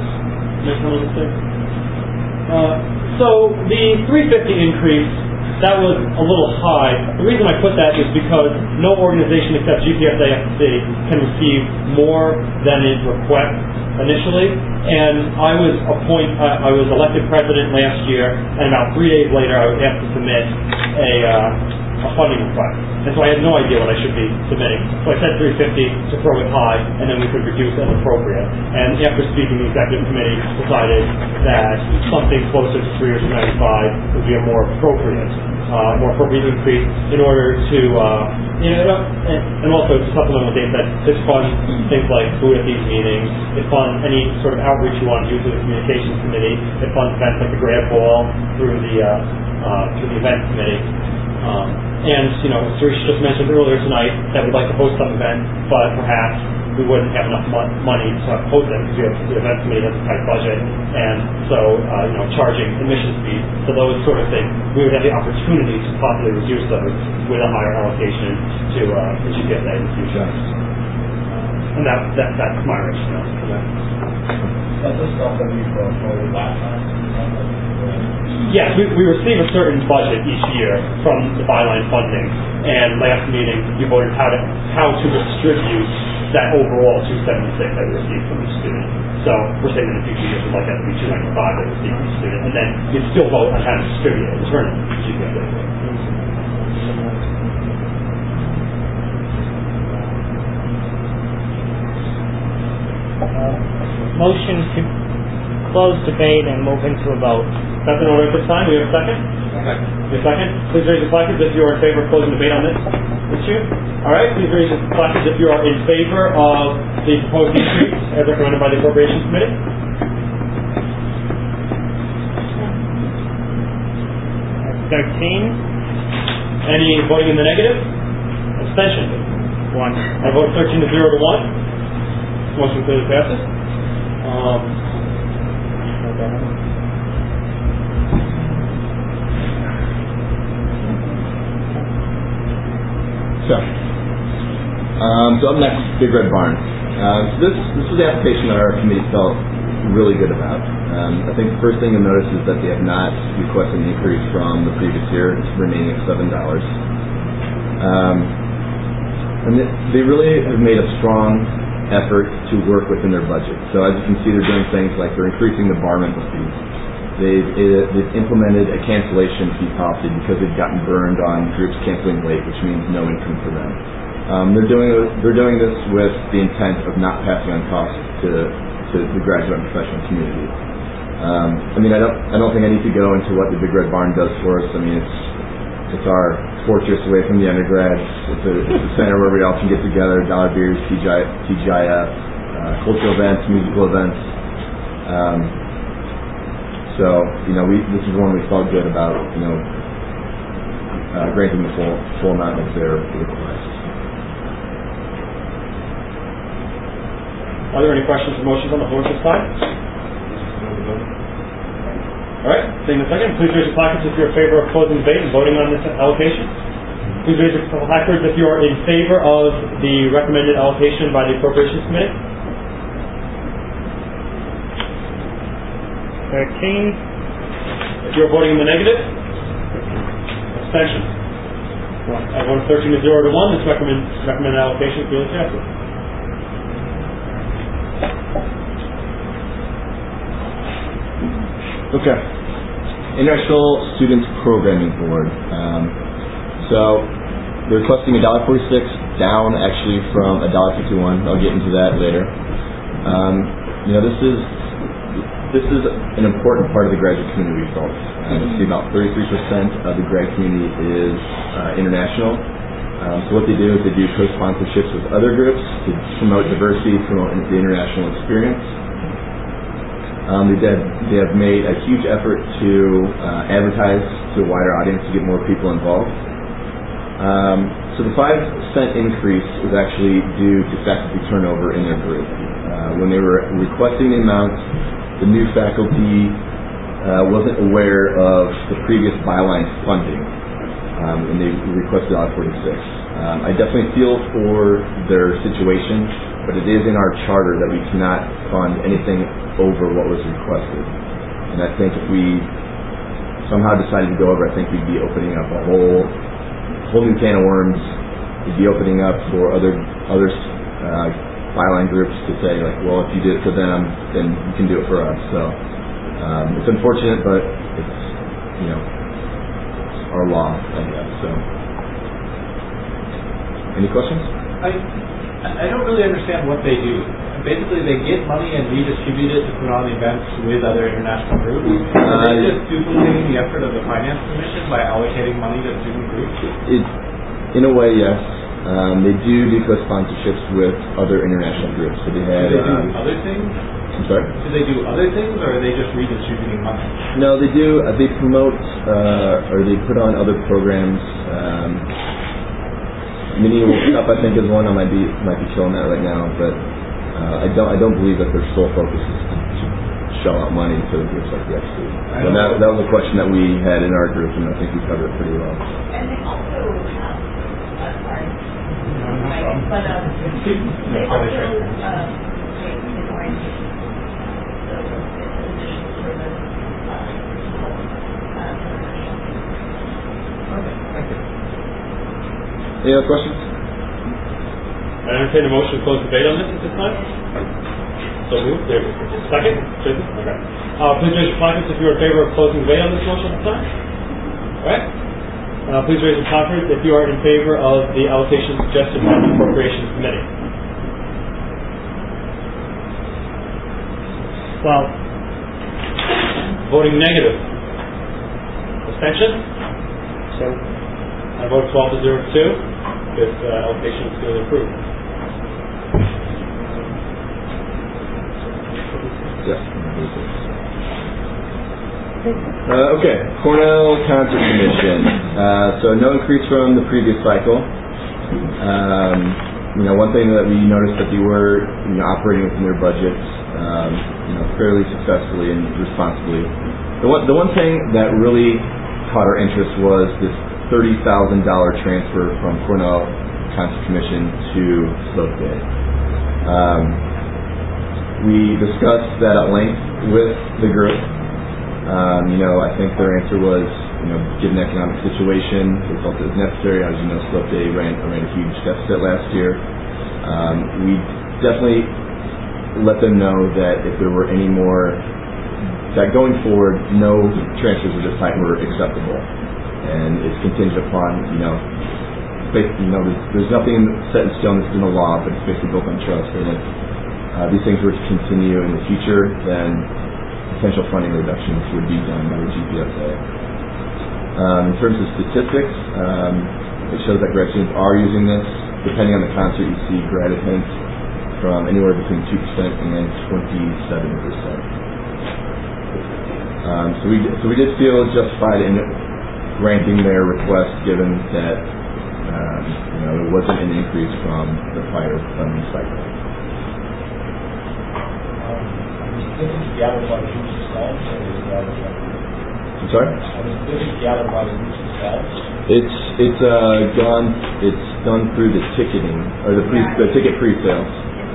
So the 350 increase, that was a little high. The reason I put that is because no organization except GPSA-FC can receive more than it requests initially. And I was elected president last year, and about 3 days later I was asked to submit a funding request. And so I had no idea what I should be submitting. So I said 350 to throw it high, and then we could reduce as appropriate. And after speaking, the executive committee decided that something closer to 3 or 295 would be a more appropriate increase in order to, and also to supplement what Dave said, this funds things like food at these meetings, it funds any sort of outreach you want to do through the communications committee, it funds events like the grad ball through the events committee. And, Suresh just mentioned earlier tonight that we'd like to host some event, but perhaps we wouldn't have enough money to host them because the event committee has a tight budget, and so, charging admission fees. So those sort of things, we would have the opportunity to possibly reduce those with a higher allocation to GPSA in the future. And that's my rationale for that. That's the stuff that we voted last time. Yes, we receive a certain budget each year from the byline funding, and last meeting you voted how to distribute that overall 276 that we received from each student. So we're saying in the future years we'd like that to be 295 that we receive from each student, and then you can still vote on how to distribute it internally. Motion to close debate and move into a vote. That's in order at this time. Do we have a second? A second. Please raise your placards if you are in favor of closing debate on this issue. All right. Please raise your placards if you are in favor of the proposed decrease as recommended by the Appropriations Committee. Any voting in the negative? Abstention? 1. I vote 13 to 0 to 1. Motion clearly passes. So up next, Big Red Barn. This was the application that our committee felt really good about. I think the first thing you'll notice is that they have not requested an increase from the previous year. It's remaining at $7. And they really have made a strong effort to work within their budget. So as you can see, they're doing things like they're increasing the bar rental fees. They've implemented a cancellation fee policy because they've gotten burned on groups canceling late, which means no income for them. They're doing this with the intent of not passing on costs to the graduate and professional community. I don't think I need to go into what the Big Red Barn does for us. It's our fortress away from the undergrads. It's a center where we all can get together, dollar beers, TGIF, cultural events, musical events. This is one we felt good about, granting the full amount of their request. Are there any questions or motions on the floor at this time? All right, seeing the second, please raise your placards if you're in favor of closing debate and voting on this allocation. Please raise your placards if you are in favor of the recommended allocation by the Appropriations Committee. 13. If you're voting in the negative, abstention. I vote 13 to 0 to 1. This recommended allocation is clearly passes. Okay. International Students Programming Board. So they're requesting $1.46 down actually from $1.51. I'll get into that later. This is an important part of the graduate community results. You see about 33% of the grad community is international. So what they do is they do co-sponsorships with other groups to promote diversity, promote the international experience. They have made a huge effort to advertise to a wider audience to get more people involved. So the 5% increase is actually due to faculty turnover in their group. When they were requesting the amount, the new faculty wasn't aware of the previous byline funding, and they requested $46. I definitely feel for their situation, but it is in our charter that we cannot fund anything over what was requested. And I think if we somehow decided to go over, I think we'd be opening up a whole new can of worms. We'd be opening up for other byline groups to say, like, well, if you did it for them, then you can do it for us. So it's unfortunate, but it's our law, I guess. So, any questions? I don't really understand what they do. Basically, they get money and redistribute it to put on events with other international groups. Are they just duplicating the effort of the Finance Commission by allocating money to student groups? In a way, yes. They do co-sponsorships with other international groups. So they have. Do they do other things? I'm sorry? Do they do other things, or are they just redistributing money? No, they do. They promote or they put on other programs. Medieval stuff, I think, is one. I might be killing that right now, but I don't believe that their sole focus is to shell out money to groups like the FC. So that was a question that we had in our group, and I think we covered it pretty well. And they also have, sorry, but they also take an orientation. So it's an additional service. Any other questions? I entertain a motion to close debate on this at this time. So moved. There. Second? Jason? Okay. Please raise your placards if you are in favor of closing debate on this motion at this time. All right. Please raise your placards if you are in favor of the allocation suggested by the Appropriations Committee. Well, voting negative. Abstention? So I vote 12 to 0 2. This allocation is still approved. Yes. Okay, Cornell Concert Commission. So no increase from the previous cycle. One thing that we noticed that they were operating within their budgets fairly successfully and responsibly. The one thing that really caught our interest was this $30,000 transfer from Cornell Concert Commission to Slope Day. We discussed that at length with the group. I think their answer was, given the economic situation, they felt it was necessary. As you know, Slope Day ran a huge deficit last year. We definitely let them know that if there were any more, that going forward, no transfers of this type were acceptable. And it's contingent upon, there's nothing set in stone that's in the law, but it's basically built on trust. And if these things were to continue in the future, then potential funding reductions would be done by the GPSA. In terms of statistics, it shows that grad students are using this. Depending on the concert, you see grad attendance from anywhere between 2% and 27%. So we did feel justified in granting their request, given that it wasn't an increase from the prior funding cycle. I'm sorry? It's done through the ticketing or the ticket pre-sales.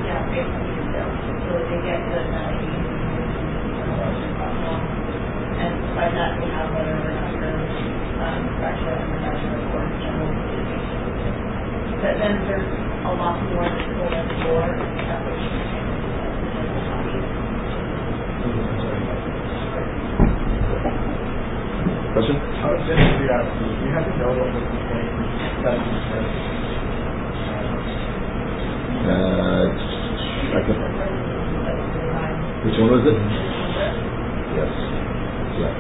By that we have whatever number fraction and reduction reports general. But then there's a lot more that's pulled in for Question? I was just curiosity. Do you have to know what was the point that you said? Which one was it? Yes. Yeah.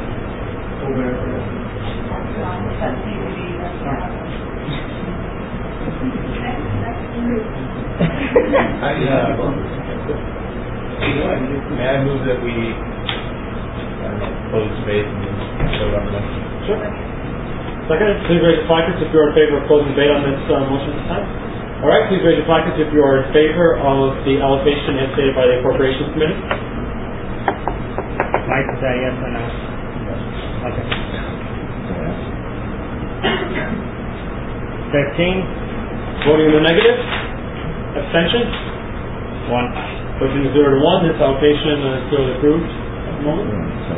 May I move that we close debate and vote on the next? Sure. Second, please raise your placards if you are in favor of closing debate on this motion this time. All right, please raise your placards if you are in favor of the allocation as stated by the Appropriations Committee. Mike, is that yes or no? Okay. 15. Voting in the negative. Abstention. 1. Voting 0 to 1. This allocation is still approved at the moment.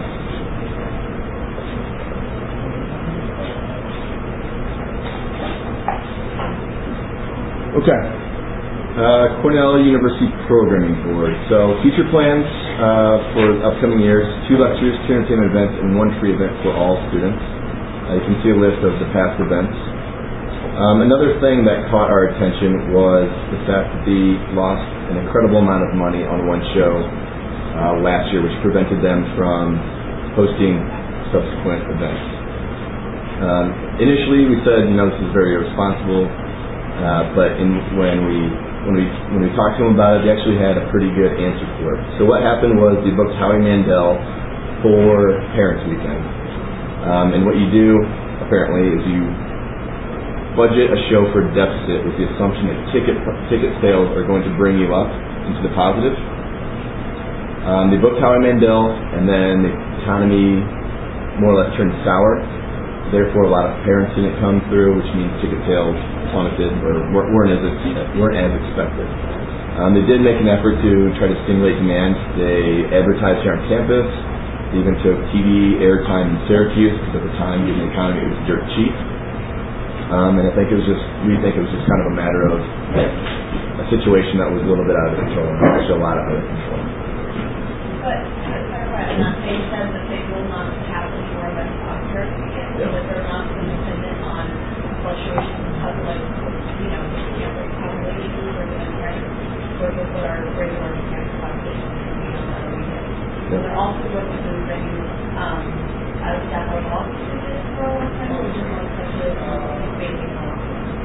Okay. Cornell University Programming Board. So future plans for upcoming years: 2 lectures, 2 entertainment events, and 1 free event for all students. You can see a list of the past events. Another thing that caught our attention was the fact that they lost an incredible amount of money on one show last year, which prevented them from hosting subsequent events. Initially, we said, this is very irresponsible, but when we talked to them about it, they actually had a pretty good answer for it. So what happened was they booked Howie Mandel for Parents Weekend, and what you do apparently is you budget a show for deficit with the assumption that ticket sales are going to bring you up into the positive. They booked Howie Mandel, and then the economy more or less turned sour. Therefore, a lot of parents didn't come through, which means ticket sales plummeted or weren't as expected. They did make an effort to try to stimulate demand. They advertised here on campus. They even took TV airtime in Syracuse because at the time, given the economy, it was dirt cheap. And I think we think it was just kind of a matter of a situation that was a little bit out of control, actually a lot out of control. But to clarify, on that, they said that they will not have any more than officers, so that they're not dependent on fluctuations of populations or event rights, or what our regular campus population is going to be on that weekend. So they're also working to bring out of staff our offices for a long time, or just more especially basic law.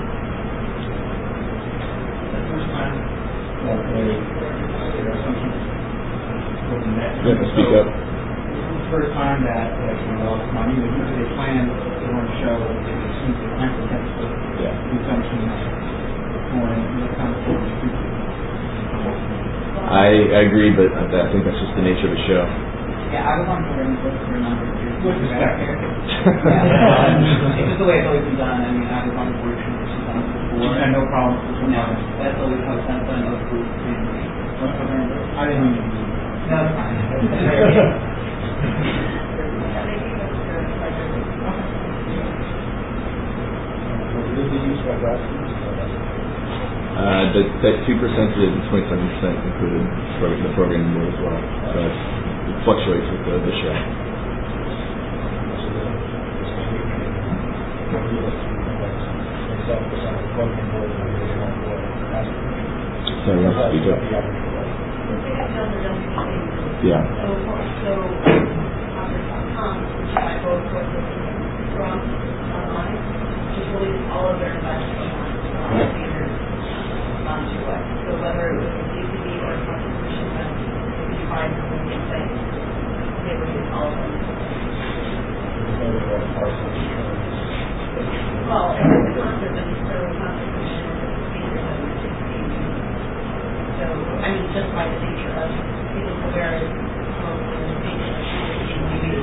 The first time that their assumption was met. You have to speak up. This is the first time that lost money. Usually they plan to run a show that they assume the 9% split. The assumption going this kind of forward. I agree, but I think that's just the nature of the show. Yeah, I was on board with the number two. With respect. It's just the way it's always been done. I mean, I was on board before. And no problem. No, that's always how it's done. Those groups. I didn't mean to. No, it's fine. That 2% is 27% included the programming board as well. So it fluctuates with the show. So you have to speak up. Yeah. So Congress.com, which I both from online, just released all of their investments on standards onto us. So whether it was a CCB or a contribution that we find something in place, they released all of them. Well, and the concept of the contribution standards that we're taking. So, I mean, just by the nature of people aware of the nature of maybe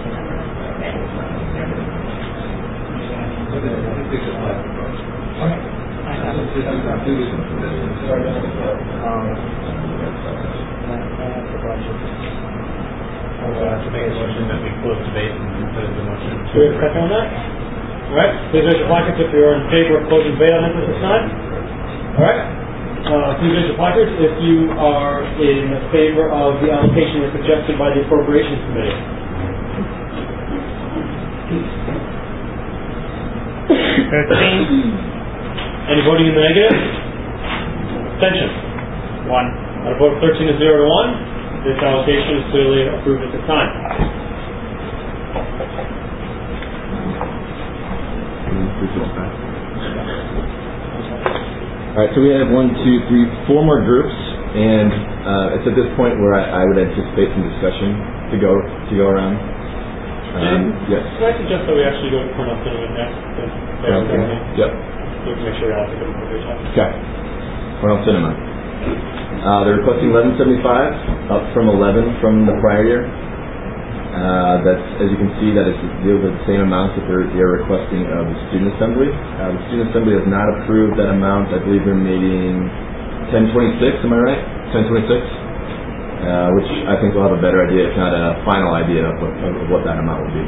To make a motion that we close debate and consider the motion. Do we have a second on that? All right. Please raise your placards if you're in favor of closing debate on this at this time. All right. Please raise your placards if you are in favor of the allocation as suggested by the Appropriations Committee. Any voting in the negative? Abstention? 1. On a vote of 13 to 0 to 1, this allocation is clearly approved at this time. All right, so we have 4 more groups, and it's at this point where I would anticipate some discussion to go around. Yes. Can I suggest that we actually go to Cornell Cinema next? Okay. Yep. So we can make sure we have to go to the Okay. Cornell Cinema. They're requesting $11.75, up from $11 from the prior year. That's, as you can see, that is deals with the same amount that they're requesting of the Student Assembly. The Student Assembly has not approved that amount. I believe they're meeting 10/26. Am I right? 10/26. Which I think we'll have a better idea, if not a final idea of what that amount will be.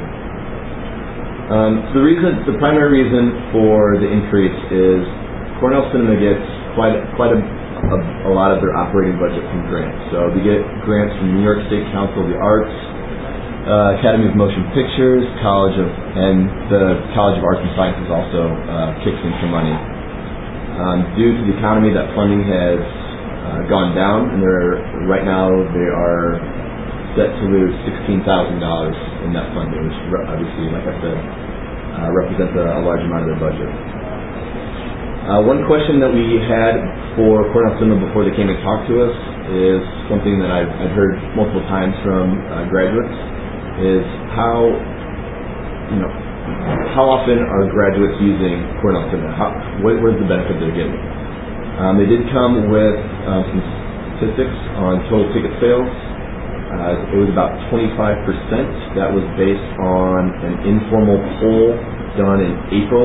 The primary reason for the increase is Cornell Cinema gets quite a lot of their operating budget from grants. So they get grants from New York State Council of the Arts, Academy of Motion Pictures, and the College of Arts and Sciences also kicks in some money. Due to the economy, that funding has gone down, and right now they are set to lose $16,000 in that funding, which obviously, like I said, represents a large amount of their budget. One question that we had for Cornell Cinema before they came and talked to us is something that I've heard multiple times from graduates, is how often are graduates using Cornell Cinema? Where's the benefit they're getting? They did come with some statistics on total ticket sales. It was about 25%. That was based on an informal poll done in April.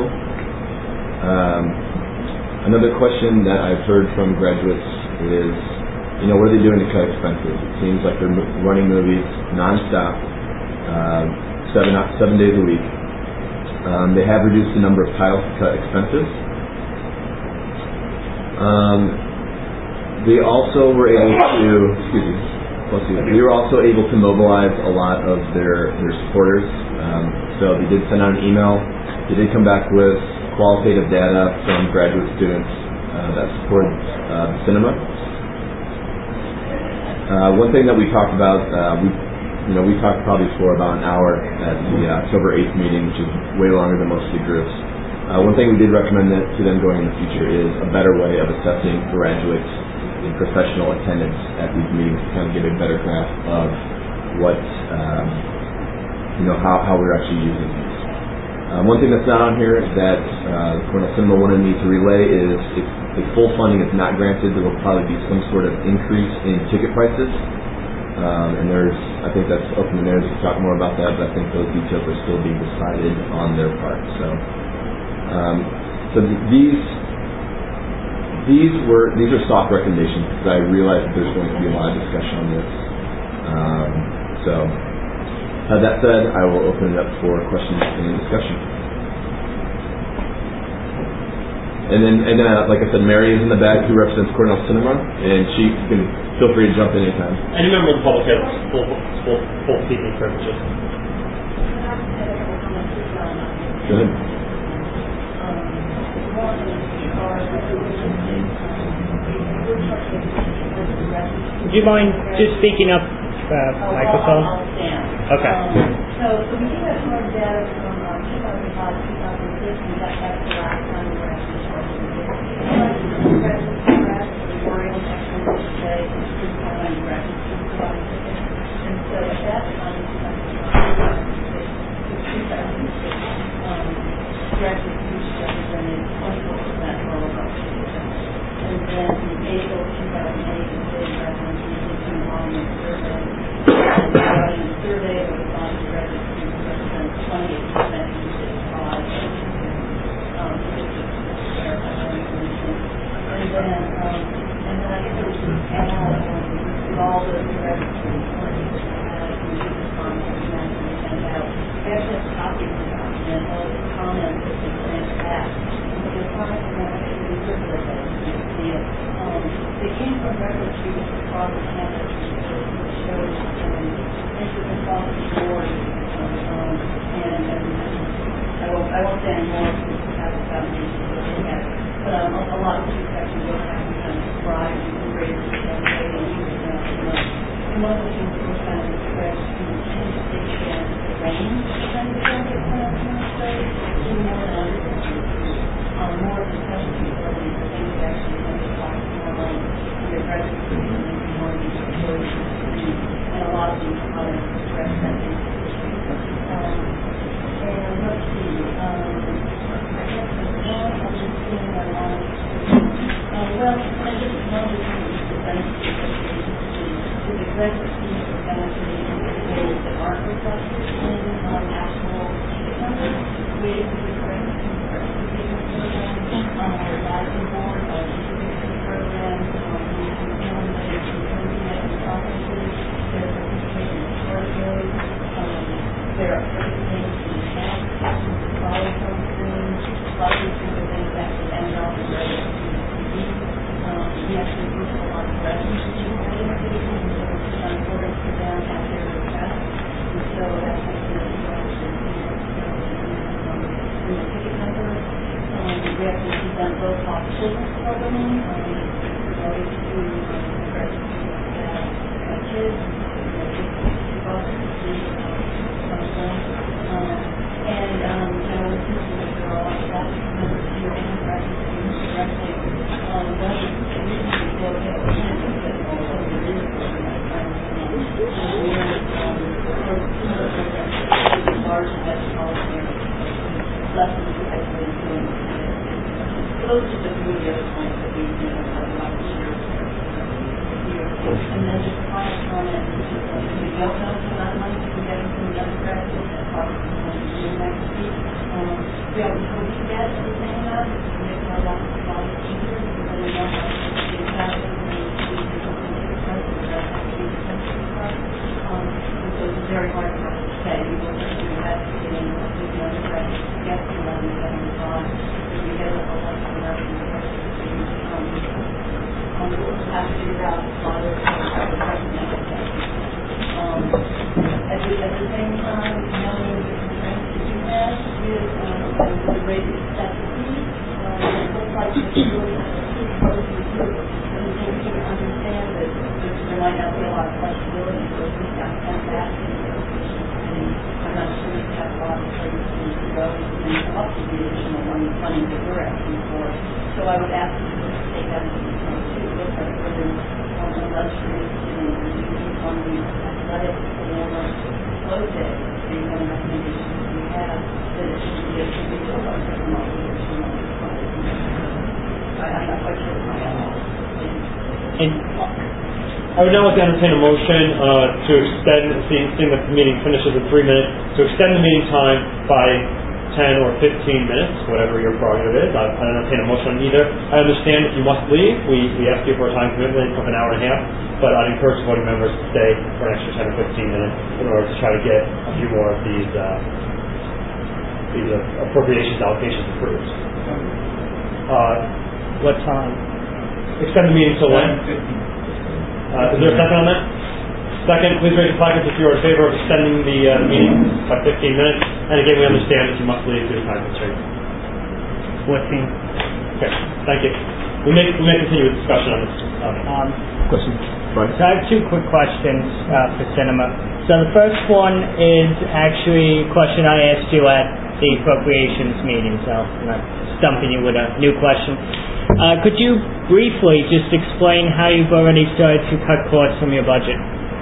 Another question that I've heard from graduates is, what are they doing to cut expenses? It seems like they're running movies nonstop, 7 days a week. They have reduced the number of tiles to cut expenses. They also were able to, they were also able to mobilize a lot of their supporters. So they did send out an email. They did come back with qualitative data from graduate students that support the cinema. One thing that we talked about, we talked probably for about an hour at the October 8th meeting, which is way longer than most of the groups. One thing we did recommend to them going in the future is a better way of assessing graduates in professional attendance at these meetings to kind of get a better grasp of what, how we're actually using these. One thing that's not on here that Cornell Cinema wanted me to relay is if full funding is not granted, there will probably be some sort of increase in ticket prices. And I think that's open to theirs to talk more about that, but I think those details are still being decided on their part. So these are soft recommendations because I realize that there's going to be a lot of discussion on this. That said, I will open it up for questions and discussion. And then, like I said, Mary is in the back who represents Cornell Cinema, and she can feel free to jump in anytime. Any member of the public has full speaking privileges. Go ahead. Would you mind just speaking up, microphone? Okay. So we do have more data from 2005, 2006, and that's the last time we were actually charging it. We're able to actually say and so at that time, graduate students represented 24% of all of our students. And then in April 2008, the state represented in volume survey. And the survey of the body graduate students represent 28% of the five. And then I guess it was just add all the graduate students sent out. We actually have copies of the document, all the comments that they sent back. The comments are not actually circulated as you see it. They came from graduate students across the campus, which shows interest across the board. And I won't say any more because we haven't gotten into the look at it. But a lot of these sections will have to kind of describe and raise the and one of the things that we're kind of expressed in the range of kind of more than more of the specialty buildings, I think actually going to talk more on your graduate students and more of these employees and a lot of these other representing. And let's see, I guess there's one other thing I wanted to I just wanted to present the graduate students are benefiting in ways that aren't reflected in actual ticket numbers. We have the graduate students program, our advisory board of the program, we have eliminated some internet conferences, their participation in short shows, their participation in tax, follow programs, lots of different things that could end up in graduate student TV. We actually work a lot of graduate students orders for them at their request, and so that's something that we actually in the ticket number. We actually see them both off children's programming related to graduate students that have kids, and I was thinking that there are a lot of that members here and graduate students directly. One of the reasons we go get that also there is large metropolitan lessons that I've been doing. So those are just a few of the other points that we have about here. And then just a final comment, we don't know the amount of money we can get from the undergraduates and probably next week. We always hope to get the same amount to make our lives a lot easier because then we don't have to get exactly so it's very hard for us to say. We will do that in the undergraduate get to 11:75, we get a lot of revenue. We'll have to figure out other at the same time, one of the constraints that you have is the rate of necessity. It looks like it's really too close to the and you can understand that there might not be a lot of flexibility, so we got sent back and I'm not sure we have a lot of places to go and come up with the additional funding that we're asking for. So I would ask you to take that into account too. Look at whether on the luxury on the athletic or flow day, based on the recommendations we have, that it should be a individual budget and not I'm not quite sure why at all. I would now like to entertain a motion to extend, seeing that the meeting finishes in 3 minutes, to extend the meeting time by 10 or 15 minutes, whatever your prerogative is. I entertain a motion on either. I understand if you must leave, we ask you for a time commitment of an hour and a half, but I'd encourage voting members to stay for an extra 10 or 15 minutes in order to try to get a few more of these appropriations allocations approved. What time? Extend the meeting till when? Is there a second on that? Second, please raise your placards if you are in favor of extending the meeting by 15 minutes. And again, we understand that you must leave due to time constraints. 14. Okay, thank you. We may continue with discussion on this. Question. Right. So I have two quick questions for Cinema. So the first one is actually a question I asked you at the appropriations meeting, so I'm not stumping you with a new question. Could you briefly just explain how you've already started to cut costs from your budget?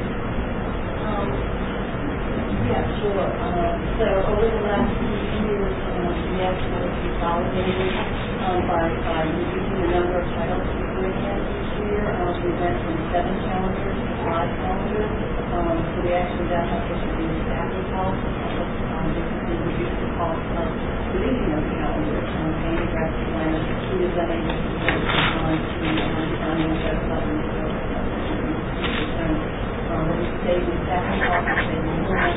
Yeah, sure. So over the last few years, we have sort of consolidated by reducing the number of titles we bring in each year. We went from 7 calendars to 5 calendars. So we actually got help with the staffing costs, basically reduce the cost of creating those calendars, paying the graphic designers, who is unable to design the website and so what we say is staffing costs, they will not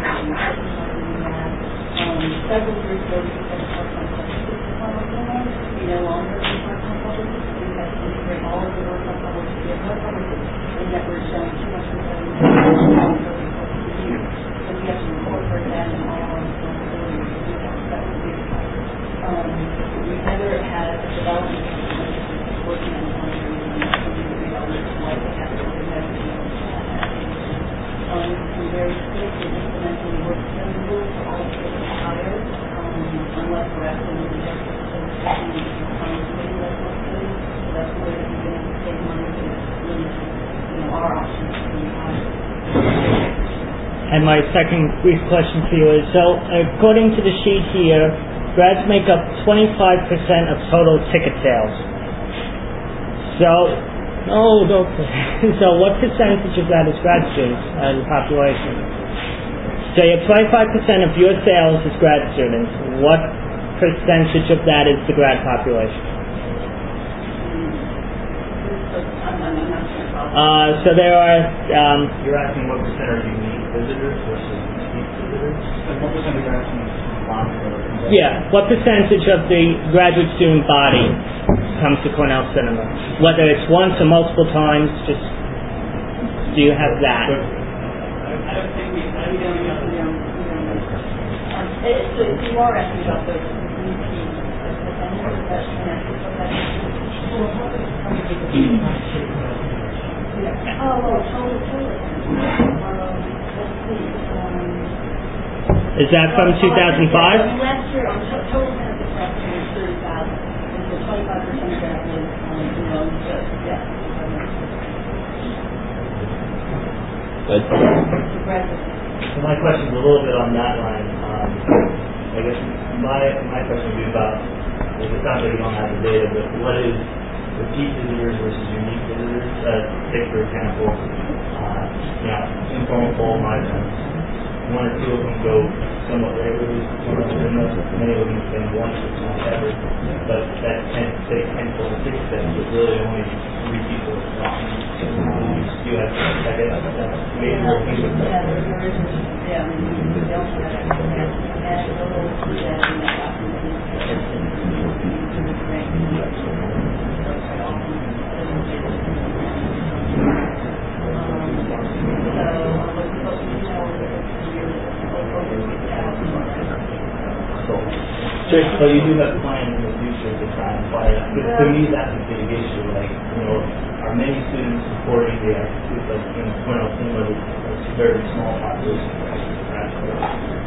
several years ago, we said part-time publishers we no longer do part-time publishers. We have to integrate all of the work-on publishers. We have no publishers, and yet we're showing too much of the year. So we have to incorporate that in all our responsibilities to do that. That would be we've never had a development working on something like we have to do that. We're very strict in implementing work rules for all students hires, unless we're absolutely desperate for so that's where we're going to save money to limit our options to be hired. And my second brief question for you is, so according to the sheet here, grads make up 25% of total ticket sales. So what percentage of that is grad students out of the population? So you have 25% of your sales is grad students. What percentage of that is the grad population? So there are... You're asking what percent are unique visitors versus repeat visitors? And what percent are asking yeah, what percentage of the graduate student body comes to Cornell Cinema? Whether it's once or multiple times, just do you have that? I don't think we don't know. So if you are asking about the repeat, Is that from 2005? Last year, total benefits last year was 30,000, and so 25% of that was, yeah. So my question is a little bit on that line. I guess my question would be about, it sounds like you don't have the data, but what is repeat visitors versus unique visitors? Take, for example, informal poll, my friends. 1 or 2 of them go somewhat regularly, many of them spend once or whatever, but that 10 or 6 cents is really only 3 people. You have to check it out. Yeah, sold. So you do have plans in the future to try and apply that. But to me, that's a big issue. Like, are many students supporting the activities like, Cornell Cinema with a very small population of graduates?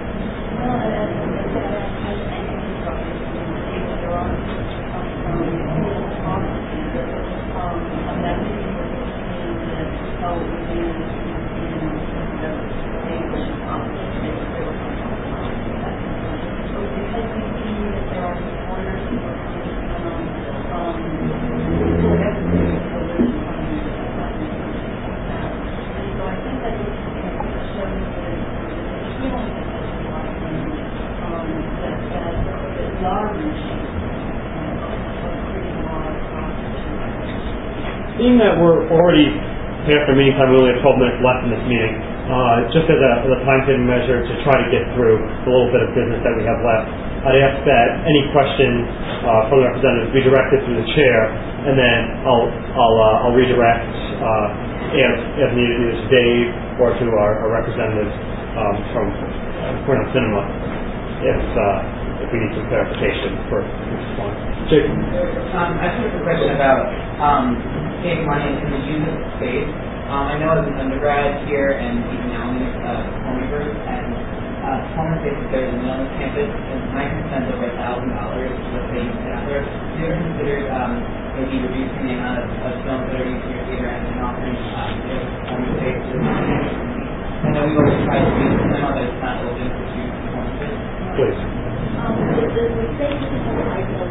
Being that we're already past our meeting time, we only have 12 minutes left in this meeting, just as a time-saving measure to try to get through the little bit of business that we have left, I'd ask that any questions from the representatives be directed through the chair, and then I'll redirect as needed either to Dave or to our representatives from Cornell Cinema if we need some clarification for this one. Jacob. I just have a question about saving money in the use of space. I know as an undergrad here and even now in Homeverse and Homer Space there's a Mills campus and my spends over $1,000 with the theater. Have you ever considered maybe reducing the amount of films that are used in your theater and offering Homer Space to the audience? I know we've always tried to do the cinema, but it's not open to Homer Space. Please. The space is a type of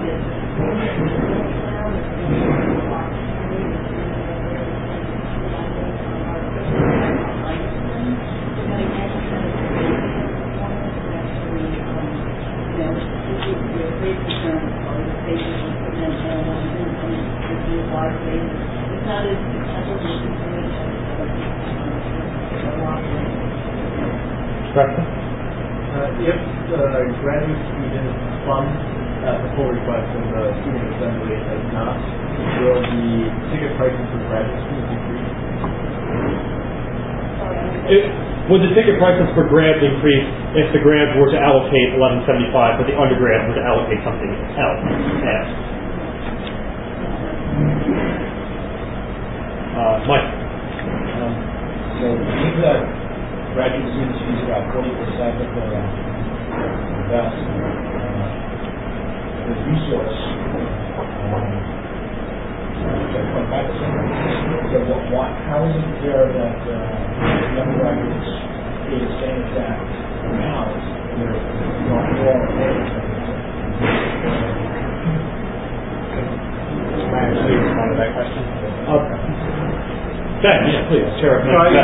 If the graduate student funds at the full request and the student assembly has not, will the ticket prices for graduate students increase? Would the ticket prices for grads increase if the grads were to allocate $11.75, but the undergrads were to allocate something else? Mike. So I think that graduate students use about 40% of the best the resource, 25%. So how is it there that the undergraduates pay the same exact amount with not more Can I actually respond to that question? Ben, yeah, please. Sure.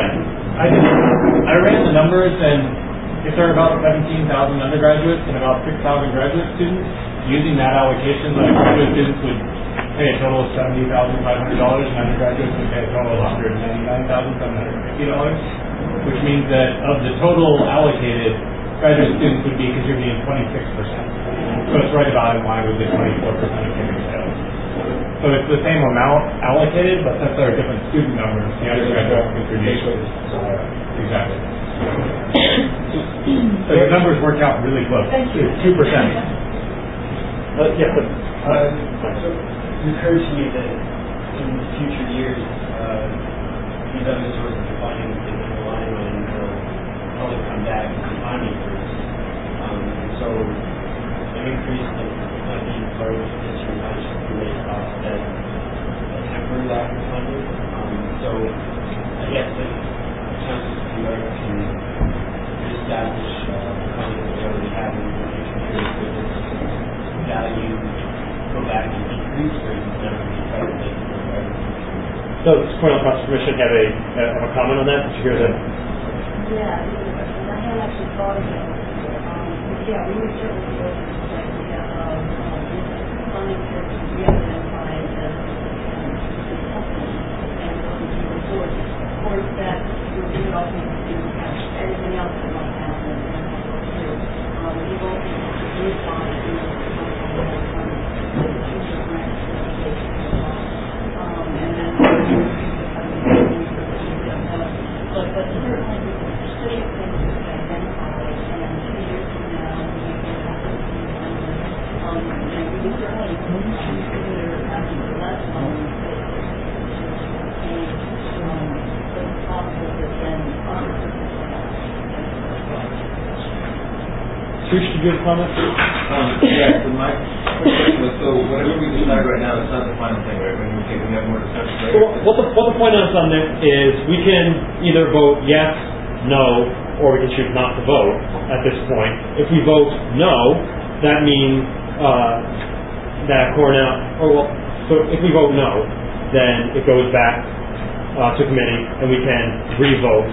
I ran the numbers, and if there are about 17,000 undergraduates and about 6,000 graduate students, using that allocation, the graduate students would pay a total of $70,500, and undergraduates would pay a total of $199,750, which means that of the total allocated, graduate students would be contributing 26%. So it's right about in line with the 24% of ticket sales. So it's the same amount allocated, but since there are different student numbers, the undergraduate contributions. Exactly. So your numbers work out really close. 2%. So it occurs to me that in future years, these other sources of funding that we're relying on will probably come back and economy first. So an increase in funding for history might just be really offset a temporary lack of funding. So I guess the chances would be better to reestablish funding that we already have in the future periods with its value go back and decrease, or never be try to make it more better. Does Cornell Council Commission have a comment on that? Did you hear that? Yeah, I had actually thought of it. Yeah, we would certainly be able to say funding to re-identify as and resource. Of course, that we would also need to have everything else that might happen too. We won't respond to and then but certainly the state things we can identify, and 2 years from now we can have Trish, did you have a comment? Yeah, so my question was, so whatever we decide right now, it's not the final thing, right? When we have more discussion later. Well, what the point is on this is we can either vote yes, no, or we can choose not to vote at this point. If we vote no, that means that Cornell, so if we vote no, then it goes back to committee, and we can re-vote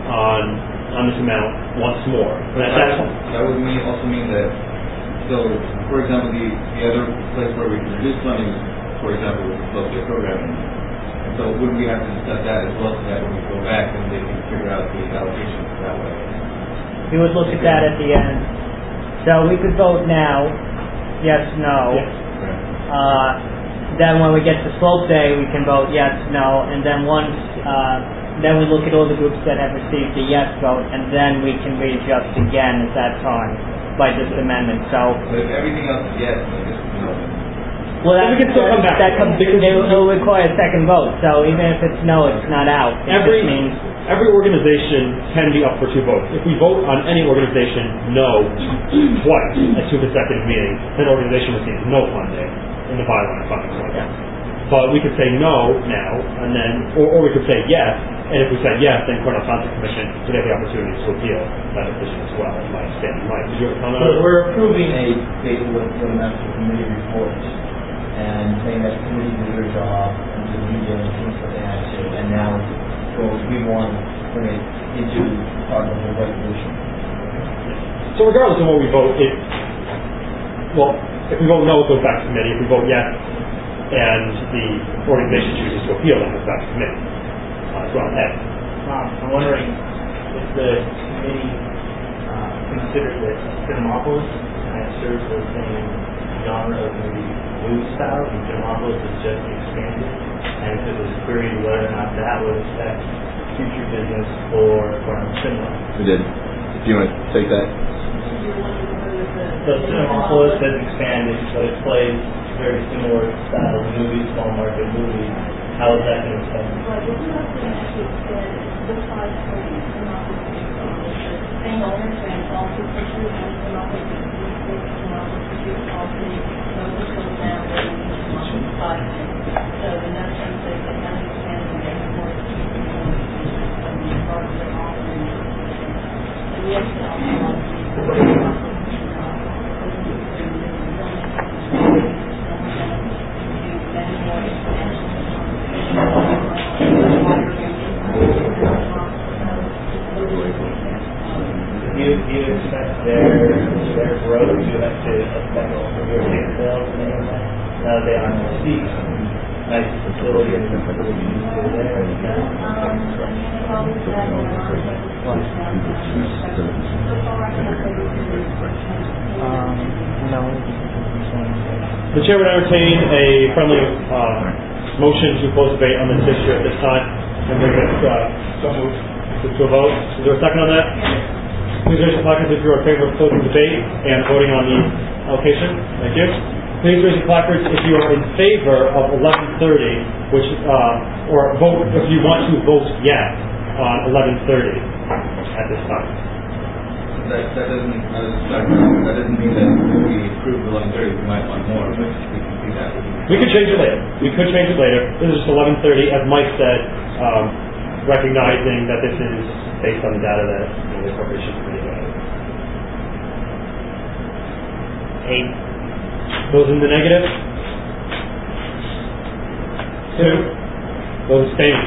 on this amount once more. That would also mean that, so, for example, the other place where we can reduce funding, for example, with the social programming. And so would we have to discuss that as well, so that when we go back, then they can figure out the allocation that way? We would look at that at the end. So we could vote now, yes, no. Yes. Then when we get to slope day, we can vote yes, no, and then once, then we look at all the groups that have received the yes vote, and then we can readjust again at that time by this amendment. So, but if everything else is yes, then just no. Well, we can still come back. It'll require a second vote. So even if it's no, it's not out. Every organization can be up for two votes. If we vote on any organization no twice at two consecutive meetings, then organization receives no funding in the byline funding program. But we could say no now, and then, or we could say yes, and if we say yes, then Cornell Concert Commission would have the opportunity to appeal that decision as well. My understanding. Mike, did you have a comment? We're approving a table with the master committee reports and saying that committee leaders are off and the media and things that they have to, and now we want to bring it into part of the resolution. So regardless of what we vote, if we vote no, it goes back to committee. If we vote yes, and the organization chooses to appeal, then it goes back to committee. So Ed. I'm wondering if the committee considers that Cinemapolis serves the same genre of movie blues style, and Cinemapolis is just expanded, and if it was queried whether or not that would affect future business for Cornell Cinema. We did. Do you want to take that? So Cinemapolis has expanded, so it plays very similar style movies, small market movies. How is that going to affect? Well, this is something that you said, this size for the same owners and also pursued and Cinemapolis pursued also those goes down there in the 5. So in that sense, they can kind of expand and get more part of their offering. And we also Do you expect their growth to have to affect your ticket sales and any of that? Now they are on the seats, nice facility and facilities there. No. The chair would entertain a friendly motion to close debate on this issue at this time and bring it to a vote. Is there a second on that? Please raise your placards if you are in favor of closing debate and voting on the allocation. Thank you. Please raise your placards if you are in favor of 11:30, which or vote if you want to vote yes on 11:30 at this time. That doesn't mean that if we approve 11:30, we might want more, but we can see that. We could change it later. This is just 11:30, as Mike said, recognizing that this is based on the data that the Appropriations Committee got. 8. Those in the negative? 2. Those abstaining?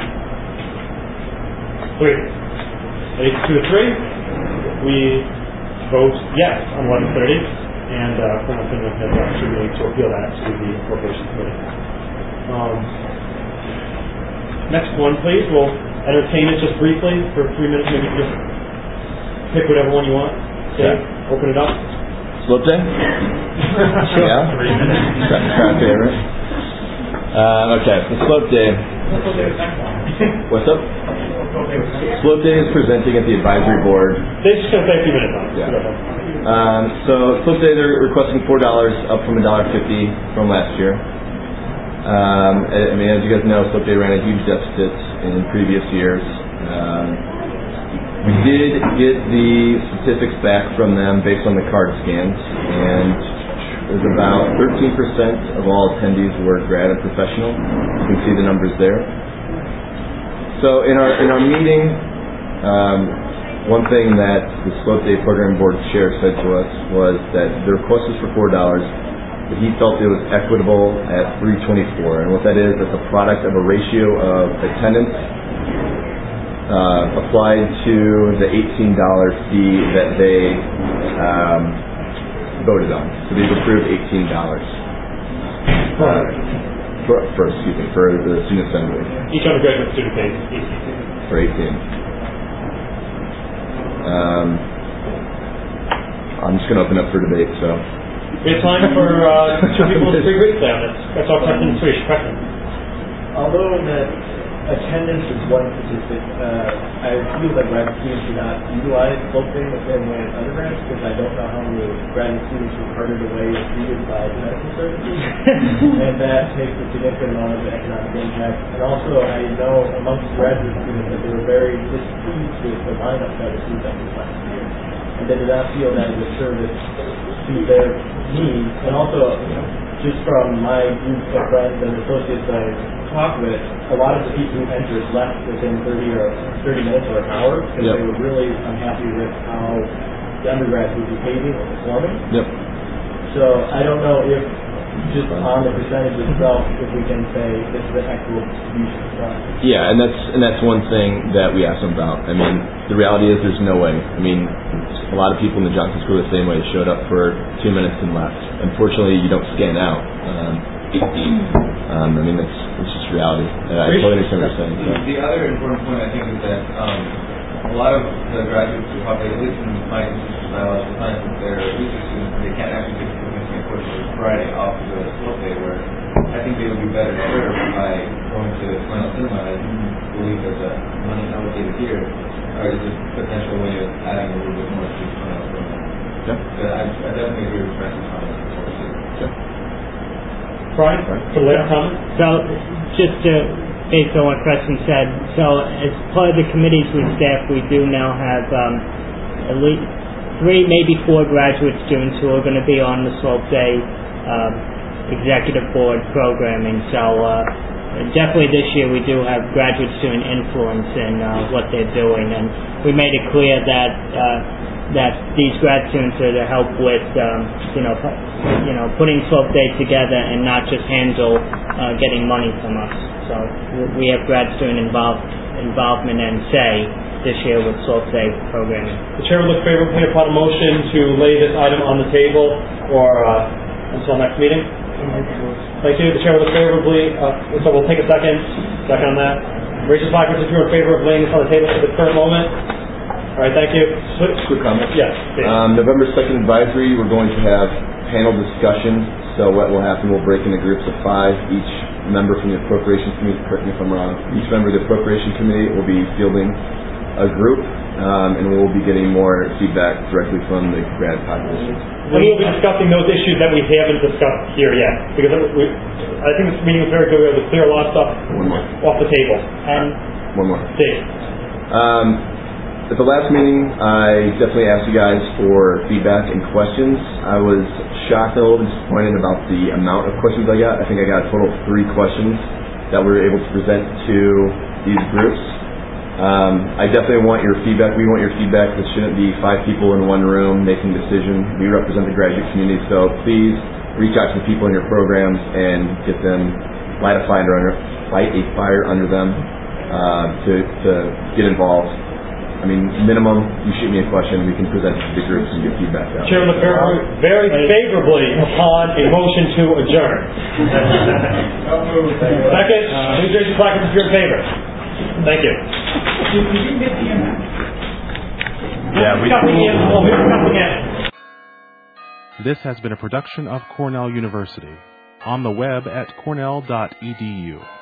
3. 8 to 3. We vote yes on 11:30, and Cornell Cinema has the opportunity to appeal that to the Appropriations Committee. Next one, please. We'll entertain it just briefly for 3 minutes. Maybe just pick whatever one you want. Okay. Open it up. Slope day? Yeah. 3 minutes. Crowd favorite. Okay, so slope day. What's up? Slope day is presenting at the advisory board. They're just going to say a few minutes on it. Yeah. So slope day, they're requesting $4 up from $1.50 from last year. I mean, as you guys know, Slope Day ran a huge deficit in previous years. We did get the statistics back from them based on the card scans, and there's about 13% of all attendees were grad and professional. You can see the numbers there. So in our meeting, one thing that the Slope Day Program Board Chair said to us was that the request was for $4, but he felt it was equitable at $3.24. And what that is, that's a product of a ratio of attendance applied to the $18 fee that they voted on. So they've approved $18 for the student assembly. Each undergraduate student pays for 18. I'm just going to open up for debate. So we have time for two people to agree with that. That's our question. Although that attendance is one statistic, I feel that grad students do not utilize Slope Day the same way as undergrads, because I don't know how many graduate students were carted away and treated by medical services, and that takes a significant amount of economic impact. And also, I know amongst graduate students that they were very displeased with the lineup that was used this last year, and they did not feel that it was service to their needs. And also, just from my group of friends and associates I talked with, a lot of the people who entered left within 30 minutes or an hour because they were really unhappy with how the undergrads were behaving or performing. So I don't know if just on the percentage itself, if we can say this is an equitable distribution. Yeah, and that's one thing that we asked them about. I mean, the reality is there's no way. I mean, a lot of people in the Johnson School the same way showed up for 2 minutes and left. Unfortunately, you don't scan out. I mean, it's just reality. I totally understand what you're saying. So. The other important point, I think, is that a lot of the graduates who probably, at least in my institution of biological sciences, they're research students, they can't actually take significant courses on Friday off of the Slope Day, where I think they would be better served by going to Cornell Cinema. I believe there's a money allocated here, or is this potential way of adding a little bit more to Cornell Cinema. But I definitely agree with Francis on this. Brian, for the last comment? So, just to, based on what Preston said, so as part of the committees we staff, we do now have at least 3, maybe 4 graduate students who are going to be on the Slope Day executive board programming. So, definitely this year we do have graduate student influence in what they're doing, and we made it clear that these grad students are to help with, putting Slope Day together and not just handle getting money from us. So we have grad student involvement and say this year with Slope Day programming. The chair will look favorably upon a motion to lay this item on the table or until next meeting. Thank you. The chair will look favorably. So we'll take a second on that. Raise your placards if you're in favor of laying this on the table for the current moment. All right, thank you. Quick comment. Yes. November 2nd advisory, we're going to have panel discussion. So what will happen, we'll break into groups of 5. Each member from the Appropriations Committee, correct me if I'm wrong, each member of the Appropriation Committee will be fielding a group, and we'll be getting more feedback directly from the grad population. And we'll be discussing those issues that we haven't discussed here yet, because I think this meeting was very good. We were able to clear a lot of stuff off the table. And one more. Dave. At the last meeting, I definitely asked you guys for feedback and questions. I was shocked and a little disappointed about the amount of questions I got. I think I got a total of 3 questions that we were able to present to these groups. I definitely want your feedback. We want your feedback. This shouldn't be 5 people in one room making a decision. We represent the graduate community, so please reach out to the people in your programs and get them, light a fire under them to get involved. I mean, minimum, you shoot me a question, we can present it to the groups and get feedback out. Chair look very favorably upon a motion to adjourn. Second, please raise your placards if you're in favor. Thank you. This has been a production of Cornell University. On the web at cornell.edu.